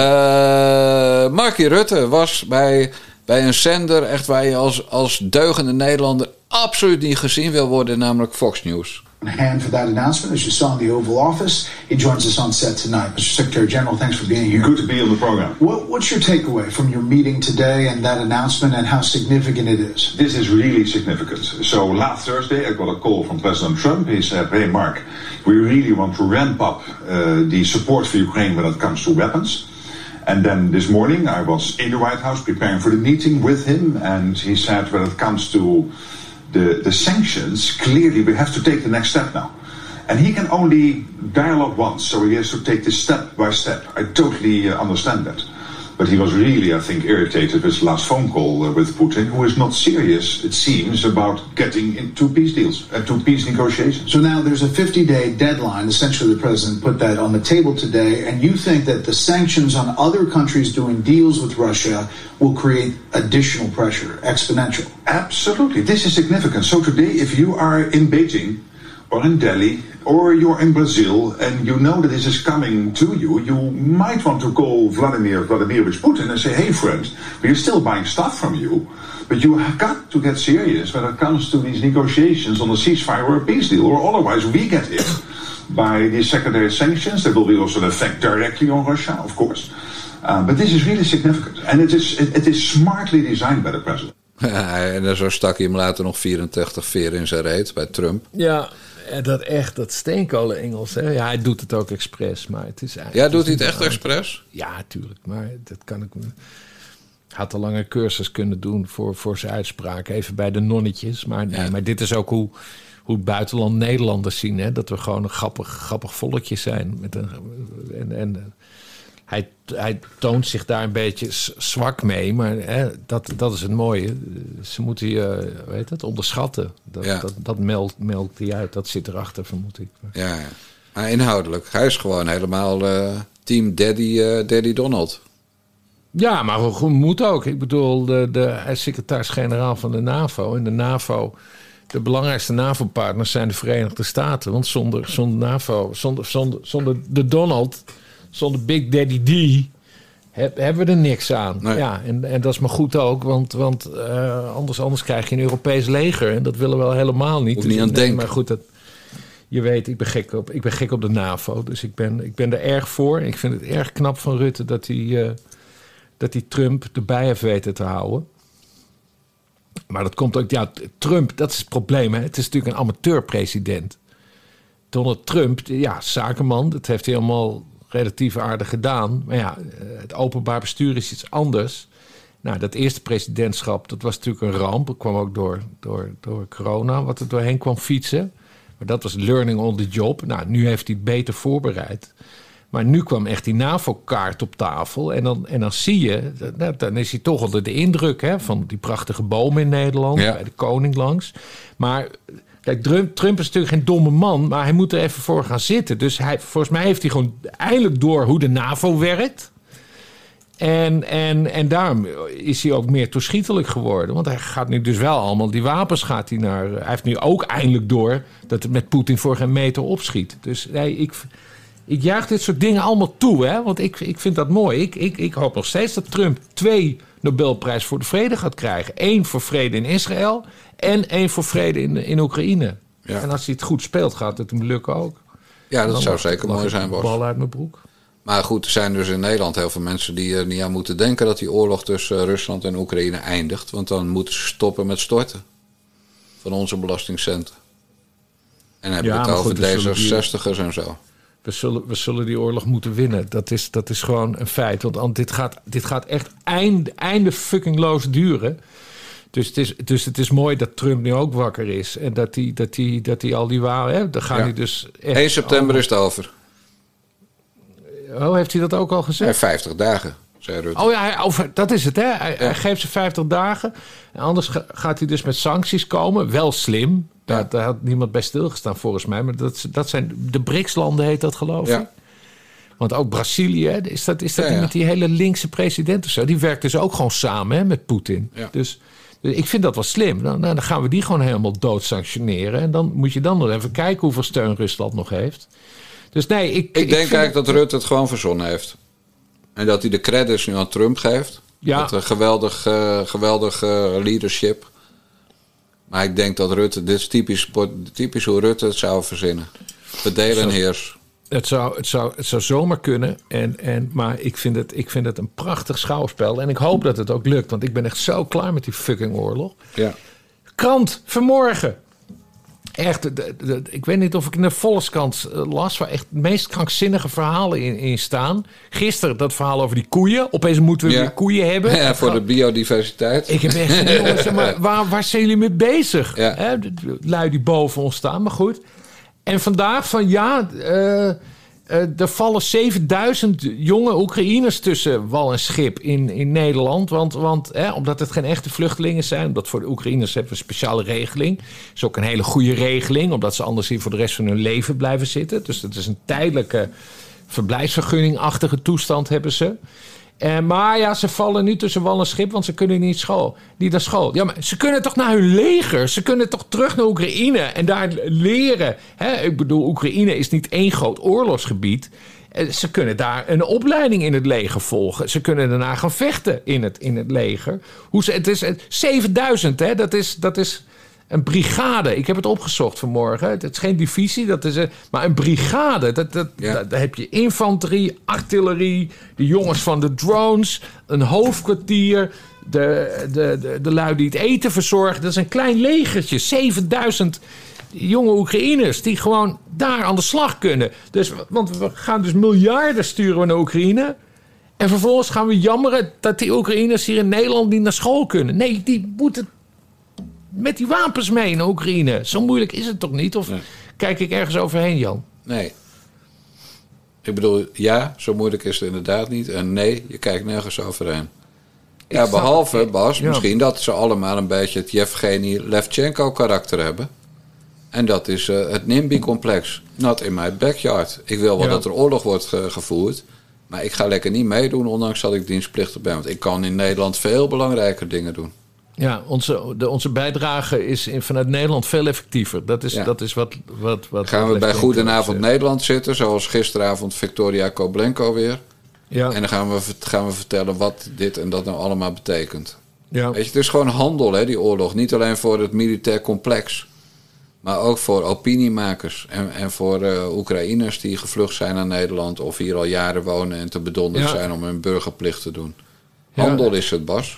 Ja. Markie Rutte was bij een zender echt waar je als deugende Nederlander absoluut niet gezien wil worden, namelijk Fox News. Hand for that announcement, as you saw in the Oval Office. He joins us on set tonight. Mr. Secretary General, thanks for being here. Good to be on the program. What's your takeaway from your meeting today and that announcement and how significant it is? This is really significant. So last Thursday I got a call from President Trump. He said, hey Mark, we really want to ramp up the support for Ukraine when it comes to weapons. And then this morning I was in the White House preparing for the meeting with him, and he said when it comes to the sanctions, clearly we have to take the next step now. And he can only dialogue once, so he has to take this step by step. I totally understand that. But he was really, I think, irritated with his last phone call with Putin, who is not serious, it seems, about getting into peace deals and to peace negotiations. So now there's a 50-day deadline. Essentially, the president put that on the table today. And you think that the sanctions on other countries doing deals with Russia will create additional pressure, exponential? Absolutely. This is significant. So today, if you are in Beijing or in Delhi or you're in Brazil and you know that this is coming to you, you might want to call Vladimir Vladimirovich Putin and say, hey friend, we're still buying stuff from you, but you have got to get serious when it comes to these negotiations on a ceasefire or a peace deal, or otherwise we get hit by these secondary sanctions. That will be also an effect directly on Russia, of course. But this is really significant. And it is smartly designed by the president. Ja, en zo stak hij hem later nog 84 veren in zijn reet bij Trump. Ja, dat steenkolen Engels. Hè? Ja, hij doet het ook expres, maar het is eigenlijk... Ja, doet hij het echt expres? Ja, tuurlijk, maar dat kan ik... Had al lang een cursus kunnen doen voor zijn uitspraak. Even bij de nonnetjes. Maar, nee, maar dit is ook hoe het buitenland Nederlanders zien. Hè? Dat we gewoon een grappig volkje zijn. hij toont zich daar een beetje zwak mee. Maar dat is het mooie. Ze moeten je onderschatten. Dat meldt hij uit. Dat zit erachter, vermoed ik. Ja. Maar inhoudelijk. Hij is gewoon helemaal team Daddy Donald. Ja, maar goed moet ook. Ik bedoel, hij is secretaris-generaal van de NAVO. En de NAVO, de belangrijkste NAVO-partners zijn de Verenigde Staten. Want zonder NAVO, zonder de Donald, zonder Big Daddy D, hebben we er niks aan. Nee. Ja, en dat is maar goed ook, want anders krijg je een Europees leger. En dat willen we wel helemaal niet. Hoef niet aan denken. Maar goed, je weet, ik ben gek op de NAVO. Dus ik ben er erg voor. Ik vind het erg knap van Rutte dat hij Trump erbij heeft weten te houden. Maar dat komt ook... Ja, Trump, dat is het probleem. Hè? Het is natuurlijk een amateur-president. Donald Trump, ja, zakenman. Dat heeft hij allemaal relatief aardig gedaan. Maar ja, het openbaar bestuur is iets anders. Nou, dat eerste presidentschap, dat was natuurlijk een ramp. Dat kwam ook door corona, wat er doorheen kwam fietsen. Maar dat was learning on the job. Nou, nu heeft hij het beter voorbereid. Maar nu kwam echt die NAVO-kaart op tafel. En dan zie je, dan is hij toch onder de indruk van die prachtige bomen in Nederland. Bij de koning langs. Maar kijk, Trump is natuurlijk geen domme man. Maar hij moet er even voor gaan zitten. Dus volgens mij heeft hij gewoon eindelijk door hoe de NAVO werkt. En daarom is hij ook meer toeschietelijk geworden. Want hij gaat nu dus wel allemaal die wapens gaat hij naar. Hij heeft nu ook eindelijk door dat het met Poetin voor geen meter opschiet. Dus ik juich dit soort dingen allemaal toe, hè? Want ik vind dat mooi. Ik hoop nog steeds dat Trump 2 Nobelprijs voor de vrede gaat krijgen. 1 voor vrede in Israël en 1 voor vrede in Oekraïne. Ja. En als hij het goed speelt, gaat het hem lukken ook. Ja, dat zou zeker mooi zijn, Bos. Bal uit mijn broek. Maar goed, er zijn dus in Nederland heel veel mensen die er niet aan moeten denken dat die oorlog tussen Rusland en Oekraïne eindigt. Want dan moeten ze stoppen met storten van onze belastingcenten. En dan hebben we het over D66'ers en zo. We zullen die oorlog moeten winnen. Dat is gewoon een feit. Want dit gaat echt einde fuckingloos duren. Dus het is mooi dat Trump nu ook wakker is. En dat hij al die waren... Dan gaat hij dus echt 1 september is het over. Oh, heeft hij dat ook al gezegd? Ja, 50 dagen, zei Rutte. Oh ja, dat is het, hè? Hij geeft ze 50 dagen. En anders gaat hij dus met sancties komen. Wel slim. Daar had niemand bij stilgestaan, volgens mij. Maar dat zijn de BRICS-landen, heet dat, geloof ik. Want ook Brazilië, is dat niet met die hele linkse president of zo? Die werkt dus ook gewoon samen met Poetin. Ja. Dus ik vind dat wel slim. Dan gaan we die gewoon helemaal doodsanctioneren. En dan moet je dan nog even kijken hoeveel steun Rusland nog heeft. Dus nee, ik denk eigenlijk dat Rutte het gewoon verzonnen heeft. En dat hij de credits nu aan Trump geeft. Ja. Dat geweldig leadership. Maar ik denk dat Rutte, dit is typisch hoe Rutte het zou verzinnen. Verdelen en heers. Het zou zomaar kunnen. Maar ik vind het een prachtig schouwspel. En ik hoop dat het ook lukt. Want ik ben echt zo klaar met die fucking oorlog. Ja. Krant, vanmorgen. Echt, ik weet niet of ik in de Volkskrant las... waar echt de meest krankzinnige verhalen in staan. Gisteren dat verhaal over die koeien. Opeens moeten we weer koeien hebben. Ja, voor de biodiversiteit. Ik heb echt jongens, zeg maar, waar zijn jullie mee bezig? Ja. Hè, de lui die boven ons staan, maar goed. En vandaag van er vallen 7000 jonge Oekraïners tussen wal en schip in Nederland. Want omdat het geen echte vluchtelingen zijn. Omdat voor de Oekraïners hebben we een speciale regeling. Dat is ook een hele goede regeling. Omdat ze anders hier voor de rest van hun leven blijven zitten. Dus dat is een tijdelijke verblijfsvergunning-achtige toestand hebben ze. Maar ja, ze vallen nu tussen wal en schip, want ze kunnen niet naar school. Ja, maar ze kunnen toch naar hun leger? Ze kunnen toch terug naar Oekraïne en daar leren? Hè? Ik bedoel, Oekraïne is niet één groot oorlogsgebied. Ze kunnen daar een opleiding in het leger volgen. Ze kunnen daarna gaan vechten in het leger. Het is 7000, hè? Dat is een brigade. Ik heb het opgezocht vanmorgen. Het is geen divisie, maar een brigade. Daar heb je infanterie, artillerie, de jongens van de drones, een hoofdkwartier, de lui die het eten verzorgen. Dat is een klein legertje. 7000 jonge Oekraïners die gewoon daar aan de slag kunnen. Want we gaan dus miljarden sturen naar Oekraïne. En vervolgens gaan we jammeren dat die Oekraïners hier in Nederland niet naar school kunnen. Nee, die moeten met die wapens mee in Oekraïne. Zo moeilijk is het toch niet? Of kijk ik ergens overheen, Jan? Nee. Ik bedoel, ja, zo moeilijk is het inderdaad niet. En nee, je kijkt nergens overheen. Ja, behalve, Bas, misschien dat ze allemaal een beetje het Yevgeny Levchenko-karakter hebben. En dat is het NIMBY-complex. Not in my backyard. Ik wil wel dat er oorlog wordt gevoerd. Maar ik ga lekker niet meedoen, ondanks dat ik dienstplichtig ben. Want ik kan in Nederland veel belangrijker dingen doen. Ja, onze bijdrage is vanuit Nederland veel effectiever. Dat is wat gaan we bij Goedenavond Nederland zitten, zoals gisteravond Victoria Koblenko weer. Ja. En dan gaan we vertellen wat dit en dat nou allemaal betekent. Ja. Weet je, het is gewoon handel, hè, die oorlog. Niet alleen voor het militair complex, maar ook voor opiniemakers en voor Oekraïners die gevlucht zijn naar Nederland of hier al jaren wonen en te bedonderd zijn om hun burgerplicht te doen. Handel is het, Bas.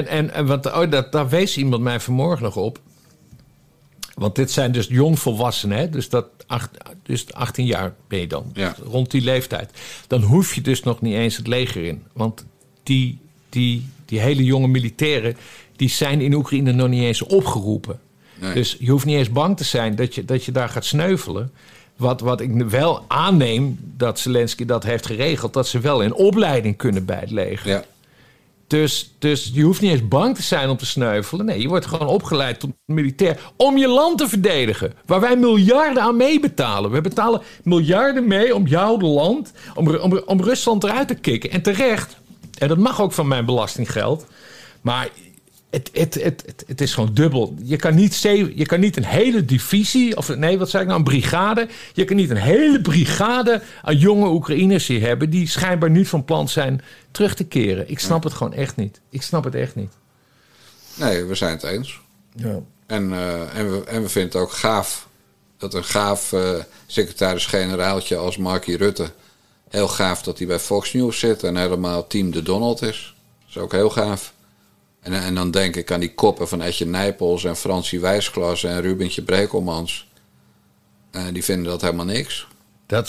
En daar wees iemand mij vanmorgen nog op. Want dit zijn dus jongvolwassenen, hè? Dus 18 jaar ben je dan, rond die leeftijd. Dan hoef je dus nog niet eens het leger in. Want die hele jonge militairen, die zijn in Oekraïne nog niet eens opgeroepen. Nee. Dus je hoeft niet eens bang te zijn dat je daar gaat sneuvelen. Wat ik wel aanneem, dat Zelensky dat heeft geregeld, dat ze wel in opleiding kunnen bij het leger. Ja. Dus je hoeft niet eens bang te zijn om te sneuvelen. Nee, je wordt gewoon opgeleid tot militair om je land te verdedigen. Waar wij miljarden aan meebetalen. We betalen miljarden mee om jouw land, om Rusland eruit te kicken. En terecht, en dat mag ook van mijn belastinggeld. Maar het is gewoon dubbel. Je kan niet een hele divisie, een brigade. Je kan niet een hele brigade aan jonge Oekraïners hier hebben die schijnbaar niet van plan zijn terug te keren. Ik snap het gewoon echt niet. Ik snap het echt niet. Nee, we zijn het eens. Ja. En we vinden het ook gaaf dat een gaaf secretaris-generaaltje als Markie Rutte, heel gaaf dat hij bij Fox News zit en helemaal team de Donald is. Dat is ook heel gaaf. En dan denk ik aan die koppen van Etje Nijpels en Fransie Wijsglas en Rubentje Brekelmans. Die vinden dat helemaal niks. Dat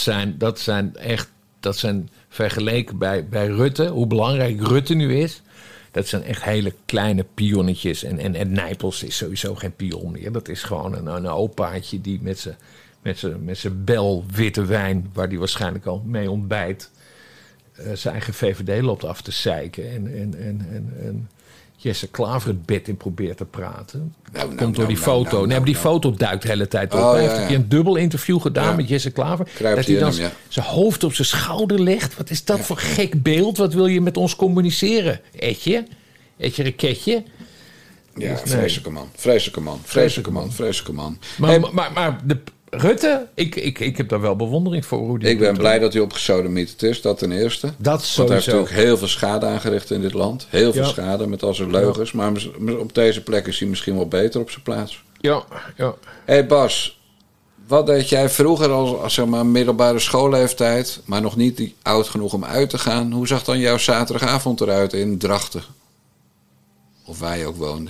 zijn vergeleken bij Rutte, hoe belangrijk Rutte nu is. Dat zijn echt hele kleine pionnetjes. En Nijpels is sowieso geen pion meer. Dat is gewoon een opaatje die met zijn bel witte wijn, waar die waarschijnlijk al mee ontbijt, zijn eigen VVD loopt af te zeiken. En Jesse Klaver het bed in probeert te praten. Komt door die foto. Die foto duikt de hele tijd op. Hij heeft een keer een dubbel interview gedaan met Jesse Klaver. Dat hij dan zijn hoofd op zijn schouder legt. Wat is dat voor gek beeld? Wat wil je met ons communiceren? Etje raketje. Ja, vreselijke man. Maar de Rutte, ik heb daar wel bewondering voor. Hoe die ik ben blij dat hij opgesodemieterd is, dat ten eerste. Dat sowieso. Want hij heeft natuurlijk heel veel schade aangericht in dit land. Heel veel schade met al zijn leugens. Maar op deze plek is hij misschien wel beter op zijn plaats. Ja. Hey Bas, wat deed jij vroeger als zeg maar middelbare schoolleeftijd, maar nog niet oud genoeg om uit te gaan? Hoe zag dan jouw zaterdagavond eruit in Drachten? Of waar je ook woonde?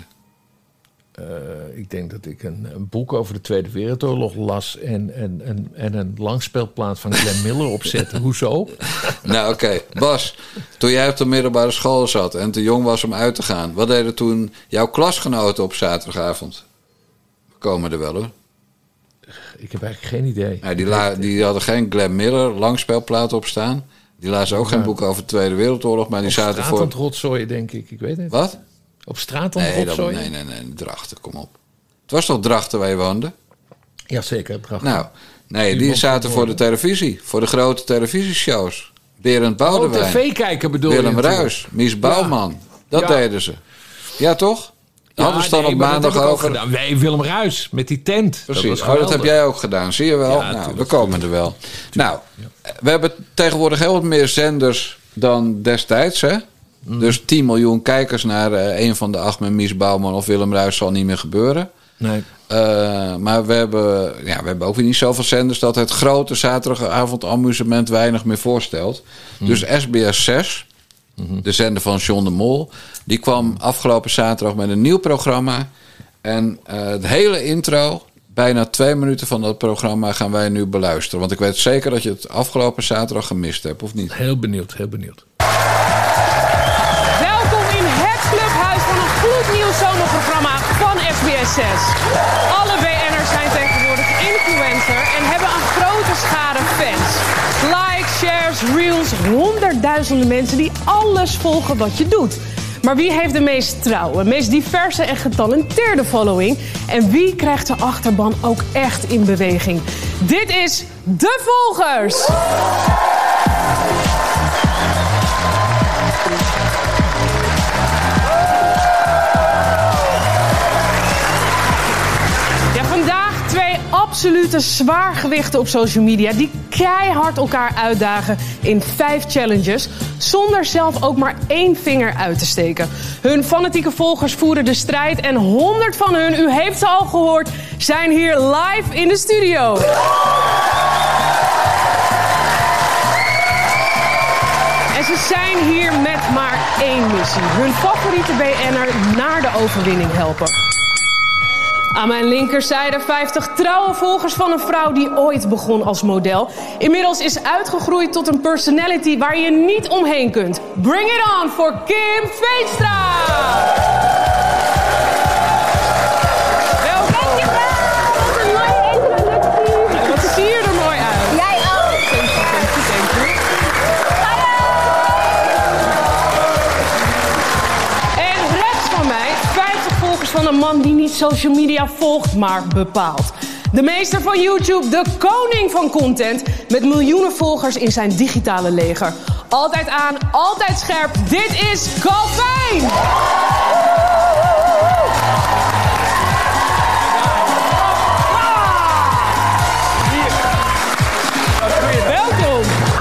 Ik denk dat ik een boek over de Tweede Wereldoorlog las en een langspeelplaat van Glenn Miller opzette. Hoezo? Nou oké. Bas, toen jij op de middelbare school zat en te jong was om uit te gaan, wat deden toen jouw klasgenoten op zaterdagavond? We komen er wel hoor. Ik heb eigenlijk geen idee. Ja, die hadden geen Glenn Miller langspeelplaat op staan. Die lazen ook geen boek over de Tweede Wereldoorlog, maar die zaten voor... Op rotzooien, denk ik. Ik weet het. Wat? Op straat dan rotzooien? Nee, Drachten, kom op. Het was toch Drachten waar je woonde? Jazeker, Drachten. Nou, die zaten voor de televisie. Voor de grote televisieshows. Berend Boudewijn. tv kijken bedoel je? Willem Ruijs, Mies Bouwman. Dat deden ze. Ja, toch? Hadden ze dan op maandag over... Wij, Willem Ruijs, met die tent. Precies, dat heb jij ook gedaan. Zie je wel? Ja, we komen er wel. Nou, we hebben tegenwoordig heel wat meer zenders dan destijds, hè? Dus 10 miljoen kijkers naar een van de 8 met Mies Bouwman of Willem Ruijs zal niet meer gebeuren. Nee. Maar we hebben ook weer niet zoveel zenders dat het grote zaterdagavond amusement weinig meer voorstelt. Dus SBS 6, de zender van John de Mol, die kwam afgelopen zaterdag met een nieuw programma. En het hele intro, bijna 2 minuten van dat programma, gaan wij nu beluisteren. Want ik weet zeker dat je het afgelopen zaterdag gemist hebt, of niet? Heel benieuwd. Gloednieuw zomerprogramma van SBS 6. Alle BN'ers zijn tegenwoordig influencer en hebben een grote schare fans. Likes, shares, video's, reels, honderdduizenden mensen die alles volgen wat je doet. Maar wie heeft de meest trouwe, meest diverse en getalenteerde following? En wie krijgt de achterban ook echt in beweging? Dit is De Volgers! Absolute zwaargewichten op social media die keihard elkaar uitdagen in 5 challenges zonder zelf ook maar 1 vinger uit te steken. Hun fanatieke volgers voeren de strijd en 100 van hun, u heeft ze al gehoord, zijn hier live in de studio. En ze zijn hier met maar 1 missie. Hun favoriete BN'er naar de overwinning helpen. Aan mijn linkerzijde 50 trouwe volgers van een vrouw die ooit begon als model. Inmiddels is uitgegroeid tot een personality waar je niet omheen kunt. Bring it on voor Kim Veenstra! Welkom! Dankjewel! Wat een mooie introductie! Wat zie je er mooi uit? Jij ook! Dank je. Hallo! En rechts van mij 50 volgers van een man die niet social media volgt, maar bepaalt. De meester van YouTube, de koning van content, met miljoenen volgers in zijn digitale leger. Altijd aan, altijd scherp, dit is Calvin! Welkom!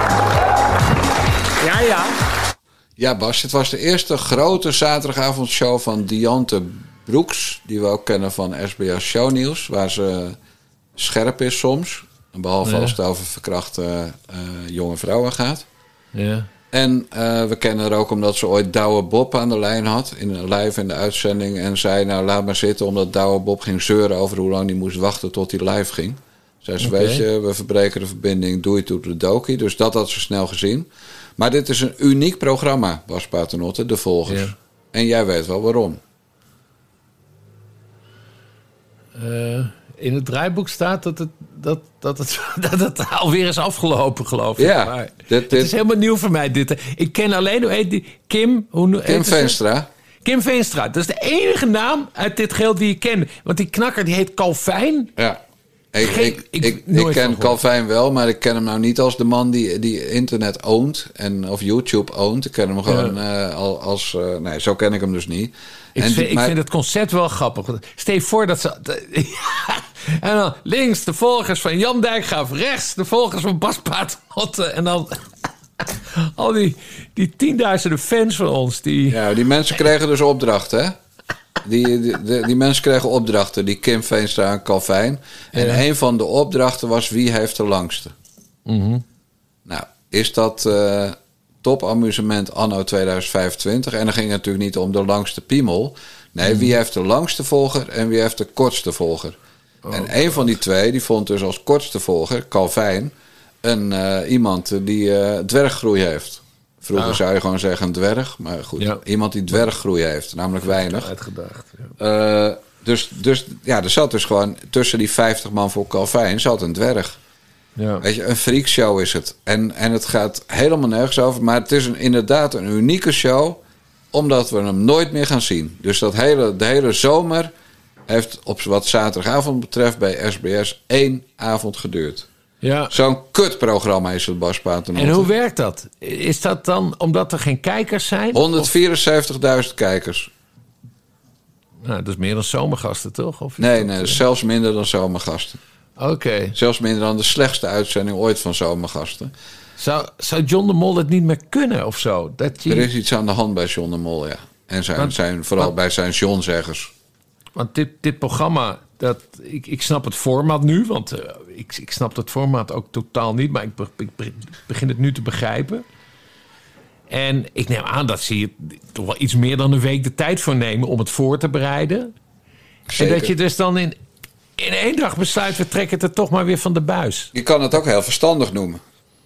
Ja. Ja, Bas, het was de eerste grote zaterdagavondshow van Diante Broeks, die we ook kennen van SBS Shownieuws, waar ze scherp is soms. Behalve als het over verkrachte jonge vrouwen gaat. Ja. En we kennen haar ook omdat ze ooit Douwe Bob aan de lijn had, live in de uitzending. En zei, nou laat maar zitten, omdat Douwe Bob ging zeuren over hoe lang hij moest wachten tot hij live ging. Zei ze, weet je, we verbreken de verbinding, doei to de dokie. Dus dat had ze snel gezien. Maar dit is een uniek programma, Bas Paternotte, De Volgers. Ja. En jij weet wel waarom. In het draaiboek staat dat het alweer is afgelopen, geloof ik. Ja, maar het is helemaal nieuw voor mij, dit. Ik ken alleen, hoe heet die? Kim Veenstra. Kim Veenstra. Dat is de enige naam uit dit geheel die ik ken. Want die knakker, die heet Calvin. Ja. Ik ken Calvin wel, maar ik ken hem nou niet als de man die internet oont of YouTube oont. Ik ken hem gewoon als... nee, zo ken ik hem dus niet. Ik vind het concept wel grappig. Stel je voor dat ze... en dan links de volgers van Jan Dijkgraaf, rechts de volgers van Bas Paternotte. En dan al die tienduizenden fans van ons. Ja, die mensen kregen dus opdrachten, hè? Die mensen kregen opdrachten, die Kim Veenstra en Calvin. En een van de opdrachten was, wie heeft de langste? Mm-hmm. Nou, is dat topamusement anno 2025? En dan ging het natuurlijk niet om de langste piemel. Nee, wie heeft de langste volger en wie heeft de kortste volger? En een van die twee, die vond dus als kortste volger, Calvin, iemand die dwerggroei heeft. Vroeger zou je gewoon zeggen een dwerg. Maar goed, iemand die dwerggroei heeft. Namelijk weinig. Uitgedacht. Ja. Dus er zat dus gewoon tussen die 50 man voor Calvin zat een dwerg. Ja. Weet je, een freakshow is het. En het gaat helemaal nergens over. Maar het is inderdaad een unieke show. Omdat we hem nooit meer gaan zien. Dus de hele zomer heeft op wat zaterdagavond betreft bij SBS 1 avond geduurd. Ja. Zo'n kutprogramma is het, Bas Paternotte. En hoe werkt dat? Is dat dan omdat er geen kijkers zijn? 174.000 kijkers. Nou, dat is meer dan zomergasten, toch? Of nee, dat is zelfs minder dan zomergasten. Oké. Zelfs minder dan de slechtste uitzending ooit van zomergasten. Zou John de Mol het niet meer kunnen of zo? Er is iets aan de hand bij John de Mol, ja. En vooral bij zijn John-zeggers. Want dit programma... Ik snap het format nu, want ik snap het format ook totaal niet. Maar ik begin het nu te begrijpen. En ik neem aan dat ze hier toch wel iets meer dan een week de tijd voor nemen om het voor te bereiden. Zeker. En dat je dus dan in 1 dag besluit, we trekken het er toch maar weer van de buis. Je kan het ook heel verstandig noemen.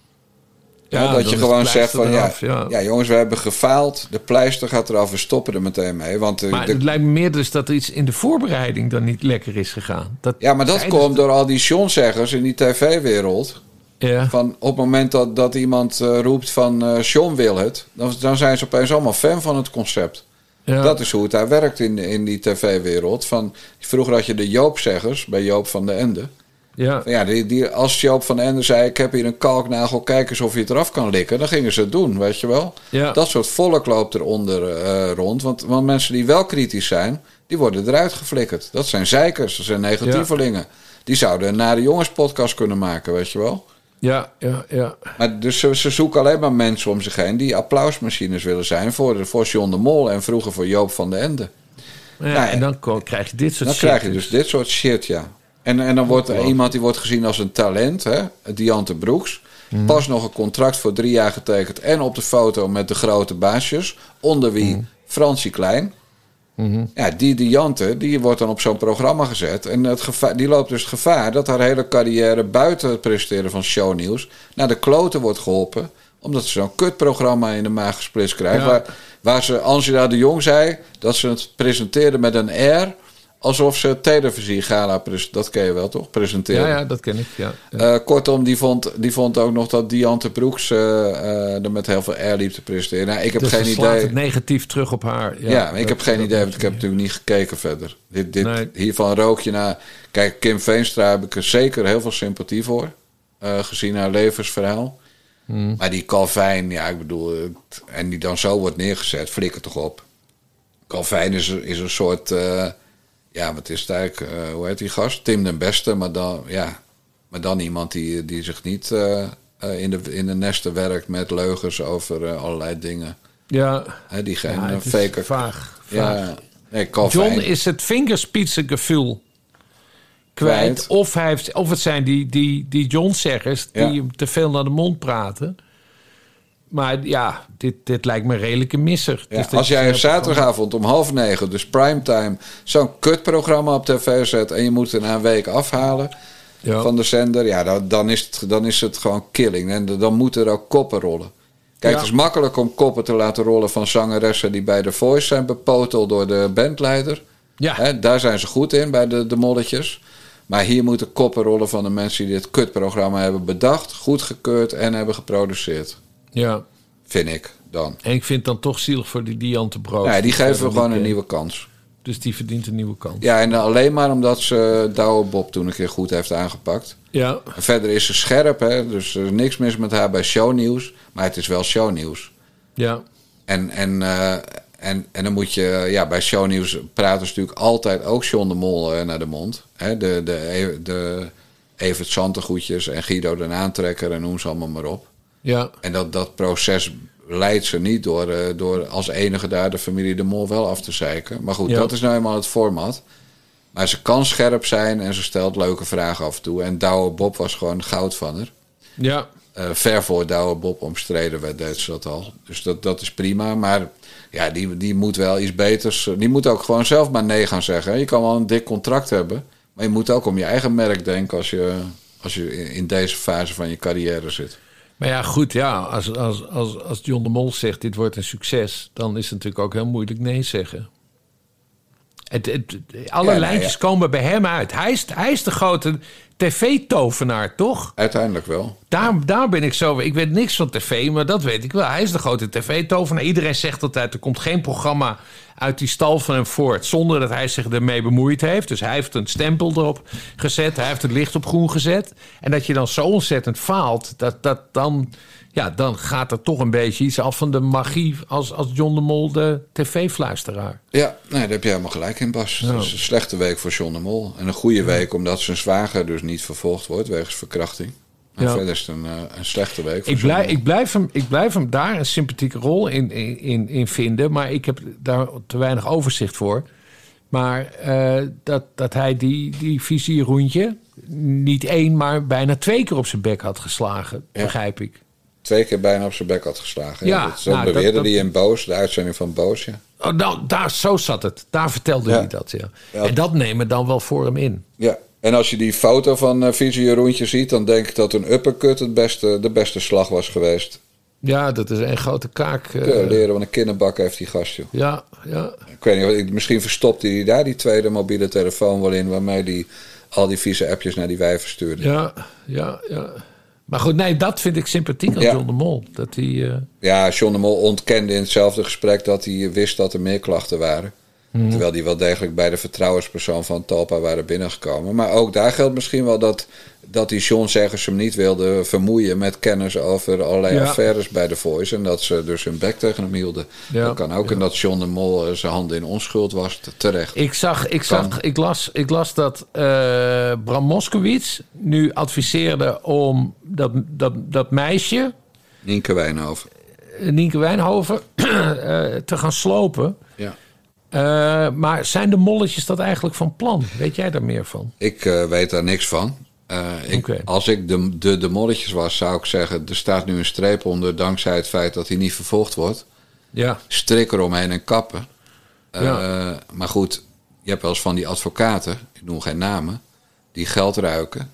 Ja, dat je gewoon zegt van ja, jongens, we hebben gefaald. De pleister gaat eraf, we stoppen er meteen mee. Maar het lijkt me meer dus dat er iets in de voorbereiding dan niet lekker is gegaan. Maar dat komt door al die John-zeggers in die tv-wereld. Ja. Van op het moment dat iemand roept van John wil het, dan zijn ze opeens allemaal fan van het concept. Ja. Dat is hoe het daar werkt in die tv-wereld. Vroeger had je de Joop-zeggers bij Joop van den Ende. Ja. Als Joop van den Ende zei, ik heb hier een kalknagel, kijk eens of je het eraf kan likken. Dan gingen ze het doen, weet je wel. Ja. Dat soort volk loopt eronder rond. Want mensen die wel kritisch zijn, die worden eruit geflikkerd. Dat zijn zeikers, dat zijn negatievelingen. Die zouden een Nare Jongens podcast kunnen maken, weet je wel. Ja. Maar dus ze zoeken alleen maar mensen om zich heen die applausmachines willen zijn voor John de Mol en vroeger voor Joop van den Ende. En dan krijg je dit soort shit. Dan krijg je dus dit soort shit, ja. En dan wordt er iemand die wordt gezien als een talent, hè? Diante Broeks. Pas nog een contract voor 3 jaar getekend en op de foto met de grote baasjes. Onder wie Fransie Klein. Ja, die Diante, die wordt dan op zo'n programma gezet. En die loopt dus het gevaar dat haar hele carrière buiten het presenteren van shownieuws naar de kloten wordt geholpen. Omdat ze zo'n kutprogramma in de maag gesplitst krijgt. Ja. Waar ze Angela de Jong zei dat ze het presenteerde met een R. Alsof ze televisiegala, dat ken je wel toch, presenteerde. Ja, dat ken ik, ja. Kortom, die vond ook nog dat Diante Broeks er met heel veel air liep te presenteren. Nou, ik heb dus geen ze slaat idee. het negatief terug op haar. Ja, ik heb geen idee, want ik heb natuurlijk niet gekeken verder. Hiervan rook je naar... Kijk, Kim Veenstra heb ik er zeker heel veel sympathie voor. Gezien haar levensverhaal. Maar die Calvijn, ja, ik bedoel... en die dan zo wordt neergezet, flikker toch op. Calvijn is een soort... ja, wat is het eigenlijk? Hoe heet die gast? Tim den Beste, maar dan iemand die zich niet in de nesten werkt met leugens over allerlei dingen. Ja. Die geen faker. Vaag. Ja, nee, Calvijn. John is het vingerspitsengevoel kwijt. Of het zijn die John-zeggers die hem te veel naar de mond praten. Maar ja, dit lijkt me een redelijke misser. Ja, als jij zaterdagavond om 20:30, dus primetime, zo'n kutprogramma op tv zet en je moet het na een week afhalen van de zender, ja, dan is het gewoon killing. En dan moeten er ook koppen rollen. Kijk, het is makkelijk om koppen te laten rollen van zangeressen die bij The Voice zijn bepoteld door de bandleider. Ja. Daar zijn ze goed in, bij de molletjes. Maar hier moeten koppen rollen van de mensen die dit kutprogramma hebben bedacht, goedgekeurd en hebben geproduceerd. Ja. Vind ik dan. En ik vind het dan toch zielig voor die Diante Broeks. Ja, die geven we gewoon een nieuwe kans. Dus die verdient een nieuwe kans. Ja, en alleen maar omdat ze Douwe Bob toen een keer goed heeft aangepakt. Ja. En verder is ze scherp, hè. Dus er is niks mis met haar bij shownieuws. Maar het is wel shownieuws. Ja. En dan moet je... bij shownieuws praten ze natuurlijk altijd ook John de Mol naar de mond. Hè? De Evert Santegoedjes en Guido den Aantrekker en noem ze allemaal maar op. Ja. En dat proces leidt ze niet door als enige daar de familie de Mol wel af te zeiken. Maar goed, dat is nou eenmaal het format. Maar ze kan scherp zijn en ze stelt leuke vragen af en toe. En Douwe Bob was gewoon goud van haar. Ja. Ver voor Douwe Bob omstreden werd, deed ze dat al. Dus dat is prima. Maar ja, die moet wel iets beters. Die moet ook gewoon zelf maar nee gaan zeggen. Je kan wel een dik contract hebben. Maar je moet ook om je eigen merk denken als je in deze fase van je carrière zit. Maar ja, goed, ja, als John de Mol zegt dit wordt een succes, dan is het natuurlijk ook heel moeilijk nee zeggen. Alle lijntjes komen bij hem uit. Hij is de grote tv-tovenaar, toch? Uiteindelijk wel. Daar ben ik zo... Ik weet niks van tv, maar dat weet ik wel. Hij is de grote tv-tovenaar. Iedereen zegt altijd, er komt geen programma uit die stal van hem voort zonder dat hij zich ermee bemoeid heeft. Dus hij heeft een stempel erop gezet. Hij heeft het licht op groen gezet. En dat je dan zo ontzettend faalt, dan gaat er toch een beetje iets af van de magie als John de Mol, de tv-fluisteraar. Ja, nee, daar heb je helemaal gelijk in, Bas. Ja. Dat is een slechte week voor John de Mol. En een goede week omdat zijn zwager dus niet vervolgd wordt wegens verkrachting. En verder is het een slechte week voor ik blijf hem daar een sympathieke rol in vinden. Maar ik heb daar te weinig overzicht voor. Maar dat hij die visierroentje niet 1, maar bijna 2 keer op zijn bek had geslagen, begrijp ik. 2 keer bijna op zijn bek had geslagen. Ja, zo beweerde hij in Boos, de uitzending van Boos. Ja. Oh, nou, zo zat het. Daar vertelde hij dat. Ja. En dat nemen dan wel voor hem in. Ja, en als je die foto van Visie Jeroentje ziet, dan denk ik dat een uppercut de beste slag was geweest. Ja, dat is een grote kaak. Leren wat een kinderbak heeft die gast, joh. Ja. Ik weet niet, misschien verstopte hij daar die tweede mobiele telefoon wel in, waarmee hij al die vieze appjes naar die wijven stuurde. Ja. Maar goed, nee, dat vind ik sympathiek aan John de Mol. Dat hij, Ja, John de Mol ontkende in hetzelfde gesprek dat hij wist dat er meer klachten waren. Terwijl die wel degelijk bij de vertrouwenspersoon van Talpa waren binnengekomen. Maar ook daar geldt misschien wel dat die John Zeggers hem niet wilde vermoeien met kennis over allerlei affaires bij The Voice. En dat ze dus hun bek tegen hem hielden. Ja. Dat kan ook. En dat John de Mol zijn handen in onschuld was, terecht. Ik las dat Bram Moskowitz nu adviseerde om dat meisje... Nienke Wijnhoven te gaan slopen. Ja. Maar zijn de molletjes dat eigenlijk van plan? Weet jij daar meer van? Ik weet daar niks van. Als ik de molletjes was, zou ik zeggen... er staat nu een streep onder dankzij het feit dat hij niet vervolgd wordt. Ja. Strik eromheen en kappen. Maar goed, je hebt wel eens van die advocaten... ik noem geen namen, die geld ruiken.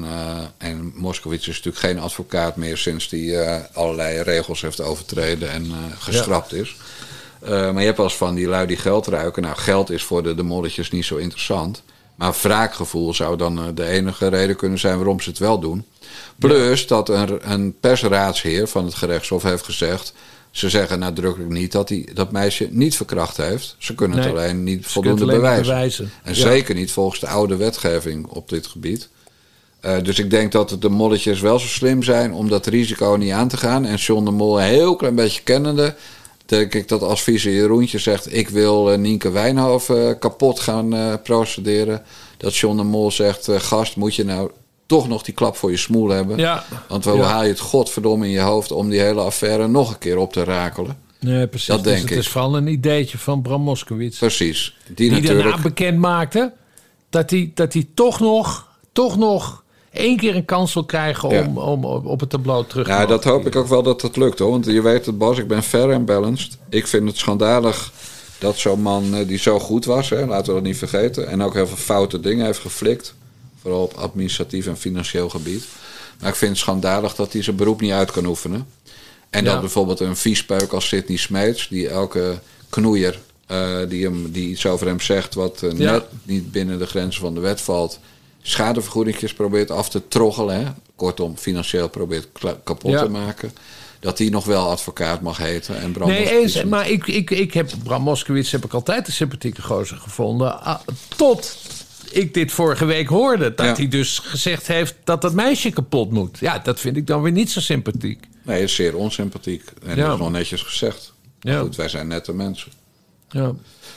En Moskowitz is natuurlijk geen advocaat meer... sinds hij allerlei regels heeft overtreden en geschrapt is... maar je hebt wel eens van die lui die geld ruiken. Nou, geld is voor de molletjes niet zo interessant. Maar wraakgevoel zou dan de enige reden kunnen zijn waarom ze het wel doen. Plus dat een persraadsheer van het gerechtshof heeft gezegd... ze zeggen nadrukkelijk niet dat hij dat meisje niet verkracht heeft. Ze kunnen het alleen niet voldoende bewijzen. En zeker niet volgens de oude wetgeving op dit gebied. Dus ik denk dat de molletjes wel zo slim zijn om dat risico niet aan te gaan. En John de Mol een heel klein beetje kennende... denk ik dat als vieze Jeroentje zegt... ik wil Nienke Wijnhoven kapot gaan procederen... dat John de Mol zegt... gast, moet je nou toch nog die klap voor je smoel hebben? Ja. Want hoe haal je het godverdomme in je hoofd... om die hele affaire nog een keer op te rakelen? Nee, precies. Dat denk ik. Het is vooral een ideetje van Bram Moskowitz. Precies. Die natuurlijk... daarna bekend maakte... dat hij toch nog 1 keer een kans wil krijgen om op het tableau terug te dat hoop ik ook wel dat dat lukt, hoor. Want je weet het, Bas, ik ben fair en balanced. Ik vind het schandalig dat zo'n man die zo goed was... hè, laten we dat niet vergeten... en ook heel veel foute dingen heeft geflikt... vooral op administratief en financieel gebied. Maar ik vind het schandalig dat hij zijn beroep niet uit kan oefenen. En dat bijvoorbeeld een viespeuk als Sidney Smeets... die elke knoeier die iets over hem zegt... wat net niet binnen de grenzen van de wet valt... schadevergoedingjes probeert af te troggelen. Hè? Kortom, financieel probeert kapot te maken. Dat die nog wel advocaat mag heten. En Bram Moskowitz maar ik heb Bram Moskowitz heb ik altijd een sympathieke gozer gevonden. Tot ik dit vorige week hoorde. Dat hij dus gezegd heeft dat meisje kapot moet. Ja, dat vind ik dan weer niet zo sympathiek. Nee, is zeer onsympathiek. En dat is nog netjes gezegd. Maar goed, wij zijn nette mensen. Ja.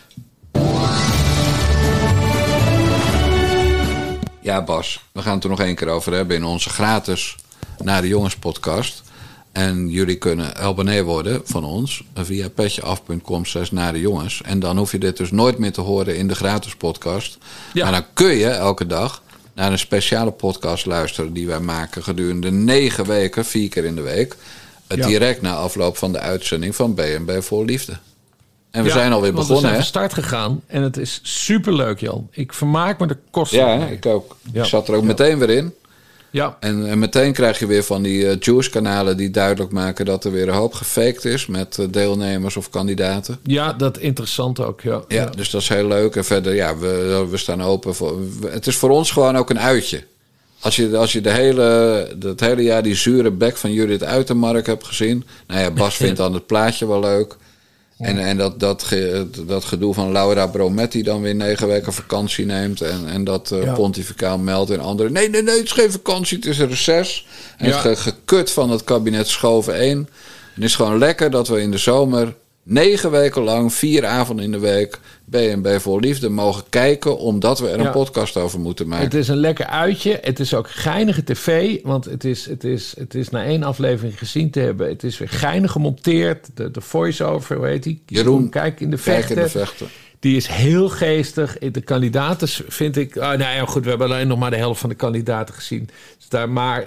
Ja, Bas, we gaan het er nog 1 keer over hebben in onze gratis Naar de Jongens podcast. En jullie kunnen abonnee worden van ons via petjeaf.com/narejongens. En dan hoef je dit dus nooit meer te horen in de gratis podcast. Ja. Maar dan kun je elke dag naar een speciale podcast luisteren die wij maken gedurende 9 weken, 4 keer in de week. Direct na afloop van de uitzending van B&B Vol Liefde. En we zijn alweer begonnen. We zijn van start gegaan en het is superleuk, Jan. Ik vermaak me de kosten. Ja, ik ook. Ik zat er ook meteen weer in. Ja. En meteen krijg je weer van die Juice-kanalen die duidelijk maken dat er weer een hoop gefaked is met deelnemers of kandidaten. Ja, dat is interessant ook. Ja, dus dat is heel leuk. En verder, we staan open voor. Het is voor ons gewoon ook een uitje. Als je het hele jaar die zure bek van Judith Uitermark hebt gezien. Nou ja, Bas vindt dan het plaatje wel leuk. En dat gedoe van Laura Bromet die dan weer 9 weken vakantie neemt. En dat pontificaal meldt en anderen. Nee, het is geen vakantie, het is een reces. En het gekut van het kabinet Schoven 1. En het is gewoon lekker dat we in de zomer 9 weken lang, 4 avonden in de week, B&B Vol Liefde mogen kijken, omdat we er een podcast over moeten maken. Het is een lekker uitje. Het is ook geinige tv, want het is na 1 aflevering gezien te hebben. Het is weer geinig gemonteerd. De voice-over, hoe heet die? Jeroen, Kijk in de vechten. Die is heel geestig. De kandidaten vind ik... goed, we hebben alleen nog maar de helft van de kandidaten gezien. Dus maar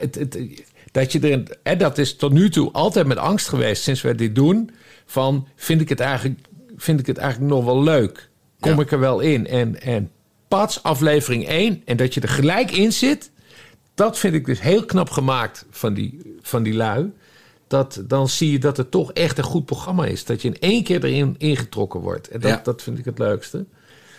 dat is tot nu toe altijd met angst geweest sinds we dit doen. Van, vind ik het eigenlijk nog wel leuk? Kom ik er wel in? En pats, aflevering 1. En dat je er gelijk in zit. Dat vind ik dus heel knap gemaakt van die lui. Dan zie je dat het toch echt een goed programma is. Dat je in 1 keer erin ingetrokken wordt. En dat vind ik het leukste.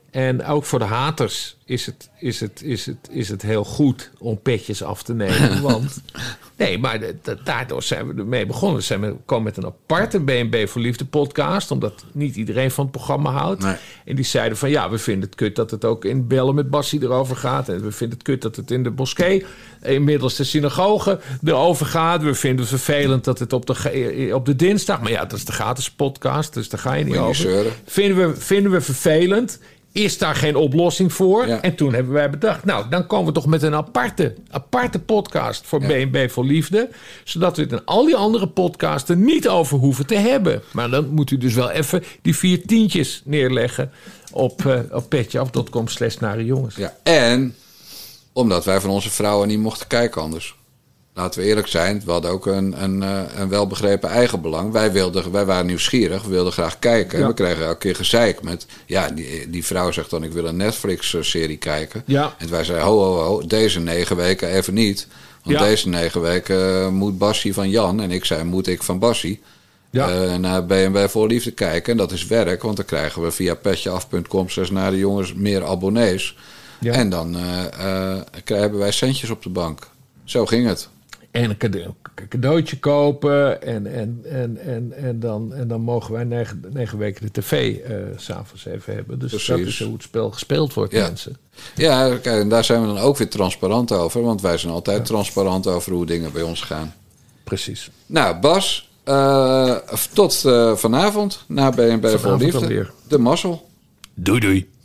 En ook voor de haters is het heel goed om petjes af te nemen. Want nee, maar daardoor zijn we ermee begonnen. We komen met een aparte BNB voor Liefde podcast. Omdat niet iedereen van het programma houdt. Nee. En die zeiden van we vinden het kut dat het ook in Bellen met Bassie erover gaat. En we vinden het kut dat het in de moskee, inmiddels de synagoge, erover gaat. We vinden het vervelend dat het op de dinsdag. Maar dat is de gratis podcast, dus daar ga je niet over. Vinden we vervelend. Is daar geen oplossing voor? Ja. En toen hebben wij bedacht, dan komen we toch met een aparte podcast voor BNB voor Liefde. Zodat we het in al die andere podcasts er niet over hoeven te hebben. Maar dan moet u dus wel even die 4 tientjes neerleggen op petjeaf.com/narejongens. Ja, en omdat wij van onze vrouwen niet mochten kijken anders. Laten we eerlijk zijn, we hadden ook een welbegrepen eigenbelang. Wij waren nieuwsgierig, we wilden graag kijken. Ja. En we kregen elke keer gezeik met... die vrouw zegt dan, ik wil een Netflix-serie kijken. Ja. En wij zeiden, ho, deze 9 weken even niet. Want deze 9 weken moet Bassie van Jan. En ik zei, moet ik van Bassie naar BNB voor Liefde kijken. En dat is werk, want dan krijgen we via petjeaf.com/narejongens meer abonnees. Ja. En dan hebben wij centjes op de bank. Zo ging het. En een cadeautje kopen. En dan mogen wij 9 weken de tv 's avonds even hebben. Dus precies. Dat is hoe het spel gespeeld wordt, mensen. Ja, kijk, en daar zijn we dan ook weer transparant over. Want wij zijn altijd transparant over hoe dingen bij ons gaan. Precies. Nou, Bas, tot vanavond. Na BNB voor Liefde. De mazzel. Doei.